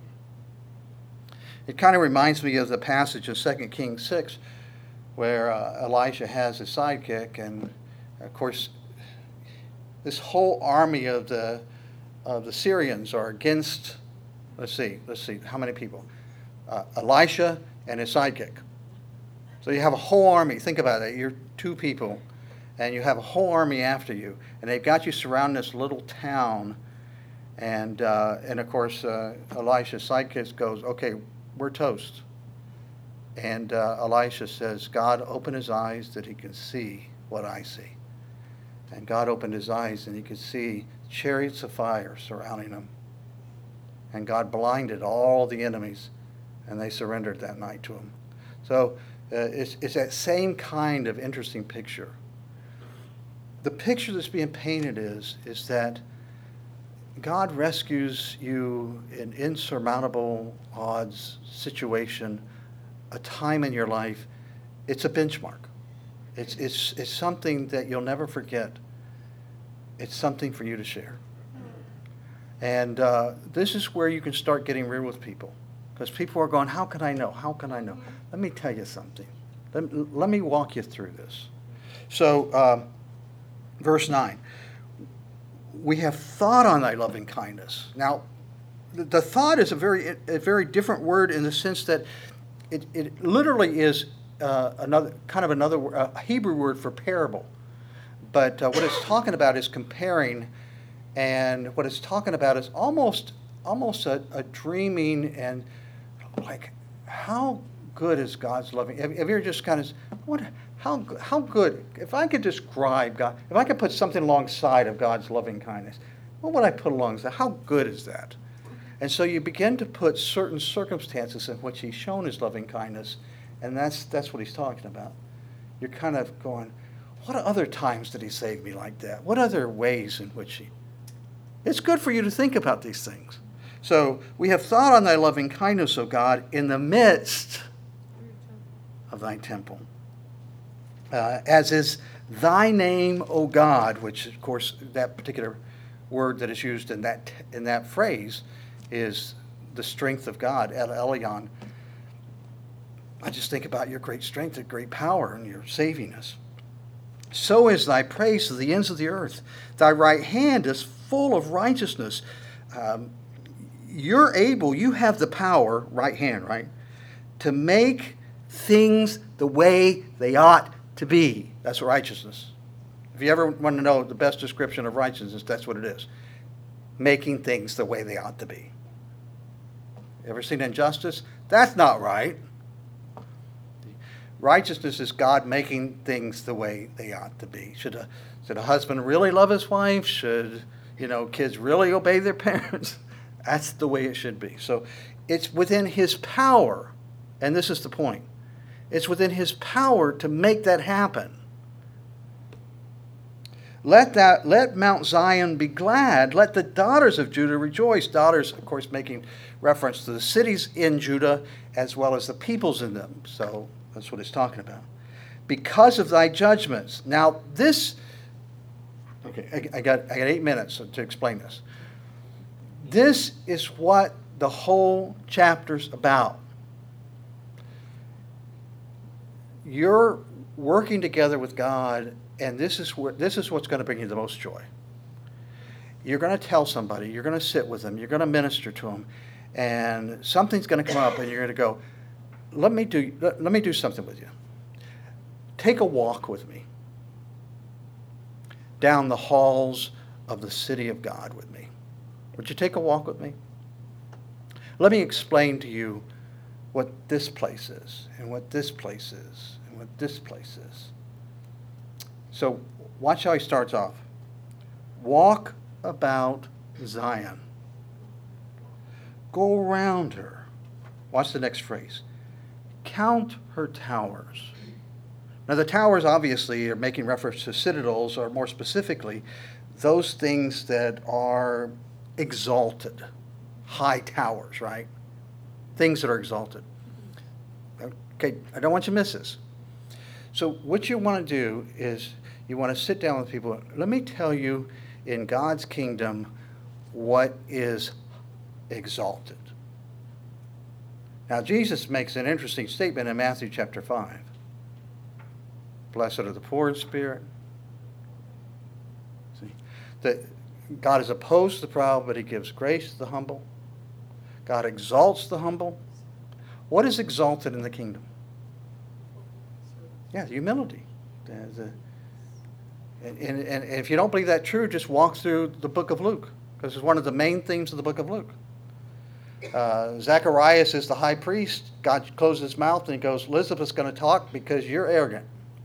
It kind of reminds me of the passage of Second Kings six, where uh, Elisha has his sidekick, and of course, this whole army of the of the Syrians are against. Let's see, let's see, how many people? Uh, Elisha and his sidekick. So you have a whole army. Think about it. You're two people, and you have a whole army after you, and they've got you surrounding this little town, and uh, and of course, uh, Elisha's sidekick goes, "Okay, we're toast." And uh, Elisha says, God, open his eyes that he can see what I see. And God opened his eyes and he could see chariots of fire surrounding him. And God blinded all the enemies, and they surrendered that night to him. So uh, it's, it's that same kind of interesting picture. The picture that's being painted is, is that God rescues you in insurmountable odds situation, a time in your life. It's a benchmark. It's, it's, it's something that you'll never forget. It's something for you to share. And uh, this is where you can start getting real with people. Because people are going, how can I know? How can I know? Let me tell you something. Let, let me walk you through this. So, um, verse nine. We have thought on thy loving kindness. Now, the, the thought is a very, a very different word in the sense that It, it literally is uh, another kind of another uh, Hebrew word for parable, but uh, what it's talking about is comparing, and what it's talking about is almost almost a, a dreaming and like how good is God's loving? Have, have you ever just kind of what how how good? If I could describe God, if I could put something alongside of God's loving kindness, what would I put alongside? How good is that? And so you begin to put certain circumstances in which he's shown his loving kindness, and that's that's what he's talking about. You're kind of going, what other times did he save me like that? What other ways in which he... It's good for you to think about these things. So, we have thought on thy loving kindness, O God, in the midst of thy temple. Uh, as is thy name, O God, which, of course, that particular word that is used in that in that phrase is the strength of God, El Elyon. I just think about your great strength and great power and your saving us. So is thy praise to the ends of the earth. Thy right hand is full of righteousness. Um, you're able, you have the power, right hand, right, to make things the way they ought to be. That's righteousness. If you ever want to know the best description of righteousness, that's what it is. Making things the way they ought to be. Ever seen injustice? That's not right. Righteousness is God making things the way they ought to be. Should a, should a husband really love his wife? Should, you know, kids really obey their parents? That's the way it should be. So it's within his power, and this is the point. It's within his power to make that happen. Let that let Mount Zion be glad. Let the daughters of Judah rejoice. Daughters, of course, making reference to the cities in Judah as well as the peoples in them. So that's what he's talking about. Because of thy judgments. Now this, okay, I, I got I got eight minutes to explain this. This is what the whole chapter's about. You're working together with God, and this is what this is what's going to bring you the most joy. You're going to tell somebody, you're going to sit with them, you're going to minister to them, and something's going to come up, and you're going to go, let me do let, let me do something with you. Take a walk with me down the halls of the city of God with me. Would you take a walk with me? Let me explain to you what this place is, and what this place is, and what this place is. So watch how he starts off. Walk about Zion. Go around her. Watch the next phrase. Count her towers. Now the towers obviously are making reference to citadels, or more specifically, those things that are exalted. High towers, right? Things that are exalted. Okay, I don't want you to miss this. So what you want to do is you want to sit down with people. Let me tell you in God's kingdom what is exalted. Now Jesus makes an interesting statement in Matthew chapter five. Blessed are the poor in spirit. See, that God is opposed to the proud, but he gives grace to the humble. God exalts the humble. What is exalted in the kingdom? Yeah, humility. The, the, and, and, and if you don't believe that true, just walk through the book of Luke, because it's one of the main themes of the book of Luke. Uh, Zacharias is the high priest. God closes his mouth and he goes, Elizabeth's going to talk because you're arrogant.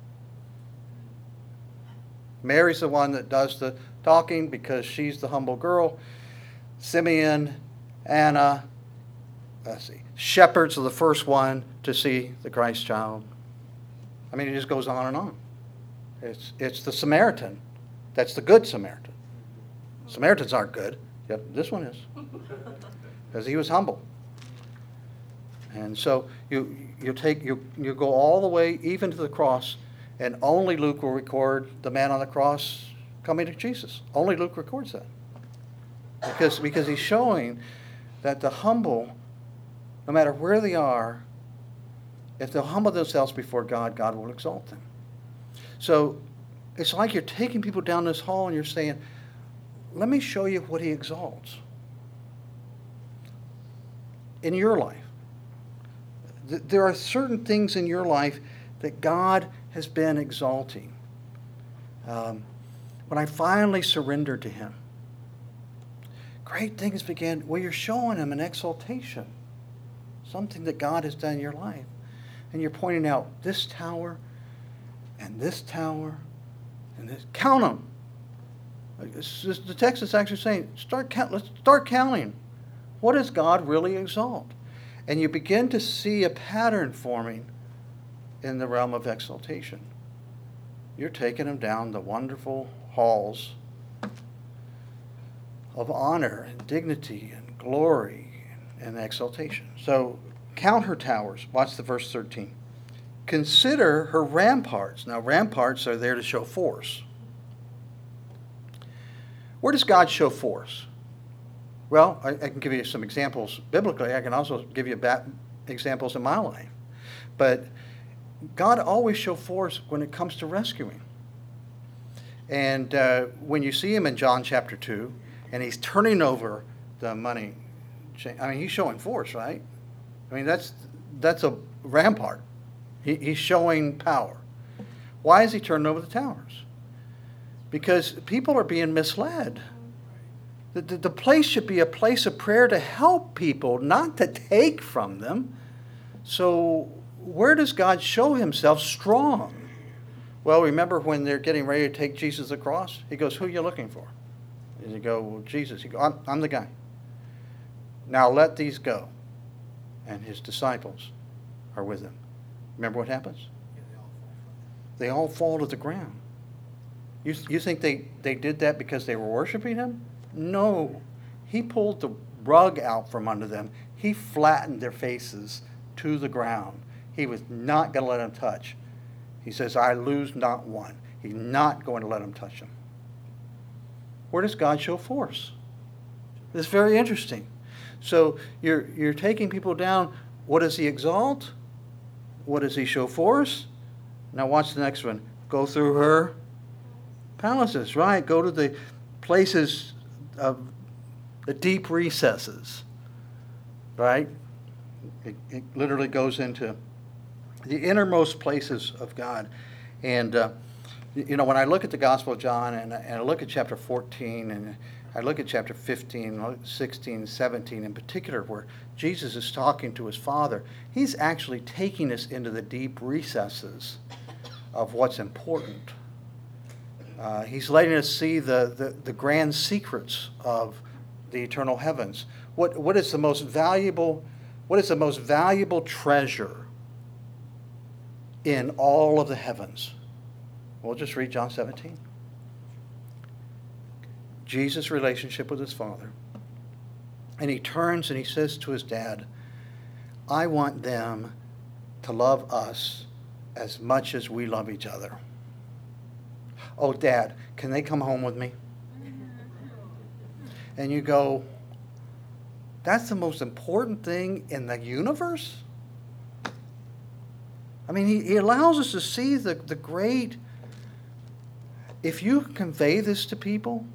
Mary's the one that does the talking because she's the humble girl. Simeon, Anna, let's see, shepherds are the first one to see the Christ child. I mean, it just goes on and on. It's it's the Samaritan. That's the good Samaritan. Samaritans aren't good. Yep, this one is. Because he was humble. And so you you take you you go all the way even to the cross, and only Luke will record the man on the cross coming to Jesus. Only Luke records that. Because because he's showing that the humble, no matter where they are, if they'll humble themselves before God, God will exalt them. So it's like you're taking people down this hall and you're saying, let me show you what he exalts in your life. There are certain things in your life that God has been exalting. Um, when I finally surrendered to him, great things began. Well, you're showing him an exaltation, something that God has done in your life. And you're pointing out this tower and this tower and this. Count them. It's just, the text is actually saying, start count, let's start counting. What does God really exalt? And you begin to see a pattern forming in the realm of exaltation. You're taking them down the wonderful halls of honor and dignity and glory and exaltation. So count her towers. Watch the verse thirteen. Consider her ramparts. Now, ramparts are there to show force. Where does God show force? Well, I, I can give you some examples biblically. I can also give you bat, examples in my life. But God always shows force when it comes to rescuing. And uh, when you see him in John chapter two, and he's turning over the money, I mean, he's showing force, right? I mean, that's that's a rampart. He, he's showing power. Why is he turning over the towers? Because people are being misled. The, the, the place should be a place of prayer to help people, not to take from them. So where does God show himself strong? Well, remember when they're getting ready to take Jesus to the cross? He goes, who are you looking for? And you go, well, Jesus. He goes, I'm, I'm the guy. Now let these go. And his disciples are with him. Remember what happens? They all fall to the ground. You, you think they, they did that because they were worshiping him? No. He pulled the rug out from under them. He flattened their faces to the ground. He was not going to let them touch. He says, I lose not one. He's not going to let them touch them. Where does God show force? It's very interesting. So you're, you're taking people down. What does he exalt? What does he show force? Now watch the next one. Go through her palaces, right? Go to the places of the deep recesses, right? It, it literally goes into the innermost places of God. And, uh, you know, when I look at the Gospel of John and, and I look at chapter fourteen and I look at chapter fifteen, sixteen, seventeen in particular, where Jesus is talking to his Father, he's actually taking us into the deep recesses of what's important. Uh, he's letting us see the, the, the grand secrets of the eternal heavens. What, what is the most valuable, what is the most valuable treasure in all of the heavens? We'll just read John seventeen. Jesus' relationship with his Father. And he turns and he says to his dad, I want them to love us as much as we love each other. Oh, Dad, can they come home with me? And you go, that's the most important thing in the universe? I mean, he, he allows us to see the, the great... If you convey this to people,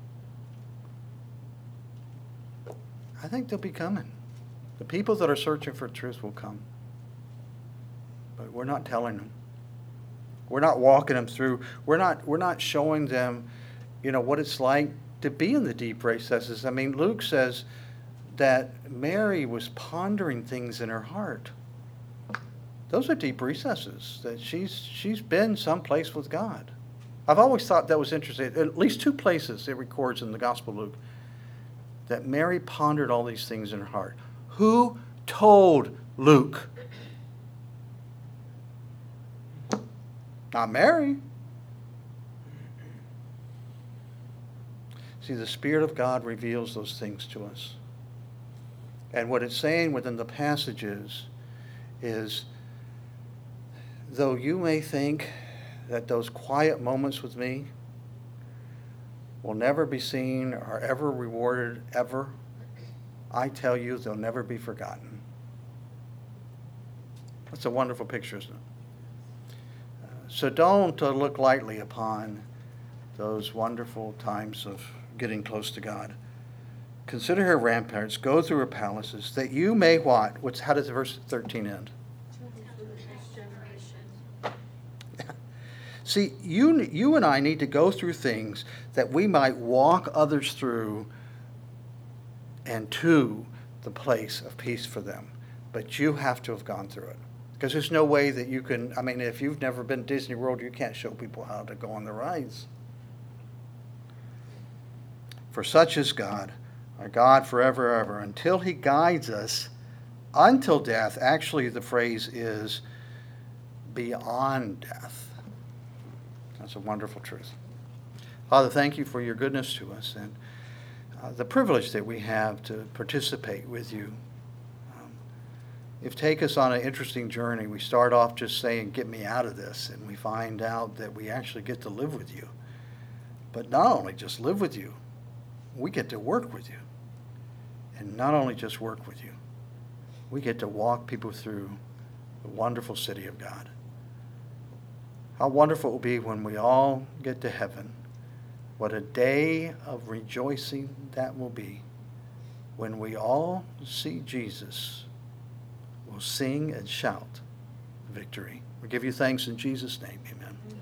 I think they'll be coming. The people that are searching for truth will come. But we're not telling them. We're not walking them through. We're not, we're not showing them, you know, what it's like to be in the deep recesses. I mean, Luke says that Mary was pondering things in her heart. Those are deep recesses, that she's, she's been someplace with God. I've always thought that was interesting. At least two places it records in the Gospel of Luke that Mary pondered all these things in her heart. Who told Luke? Not Mary. See, the Spirit of God reveals those things to us. And what it's saying within the passages is, though you may think that those quiet moments with me will never be seen or ever rewarded, ever, I tell you, they'll never be forgotten. That's a wonderful picture, isn't it? Uh, so don't uh, look lightly upon those wonderful times of getting close to God. Consider her ramparts, go through her palaces, that you may what? What's, how does verse thirteen end? See, you, you and I need to go through things that we might walk others through and to the place of peace for them. But you have to have gone through it. Because there's no way that you can, I mean, if you've never been to Disney World, you can't show people how to go on the rides. For such is God, our God forever, ever, until he guides us until death. Actually, the phrase is beyond death. That's a wonderful truth. Father, thank you for your goodness to us and uh, the privilege that we have to participate with you. Um, if take us on an interesting journey, we start off just saying, get me out of this, and we find out that we actually get to live with you. But not only just live with you, we get to work with you. And not only just work with you, we get to walk people through the wonderful city of God. How wonderful it will be when we all get to heaven. What a day of rejoicing that will be. When we all see Jesus, we'll sing and shout victory. We give you thanks in Jesus' name. Amen.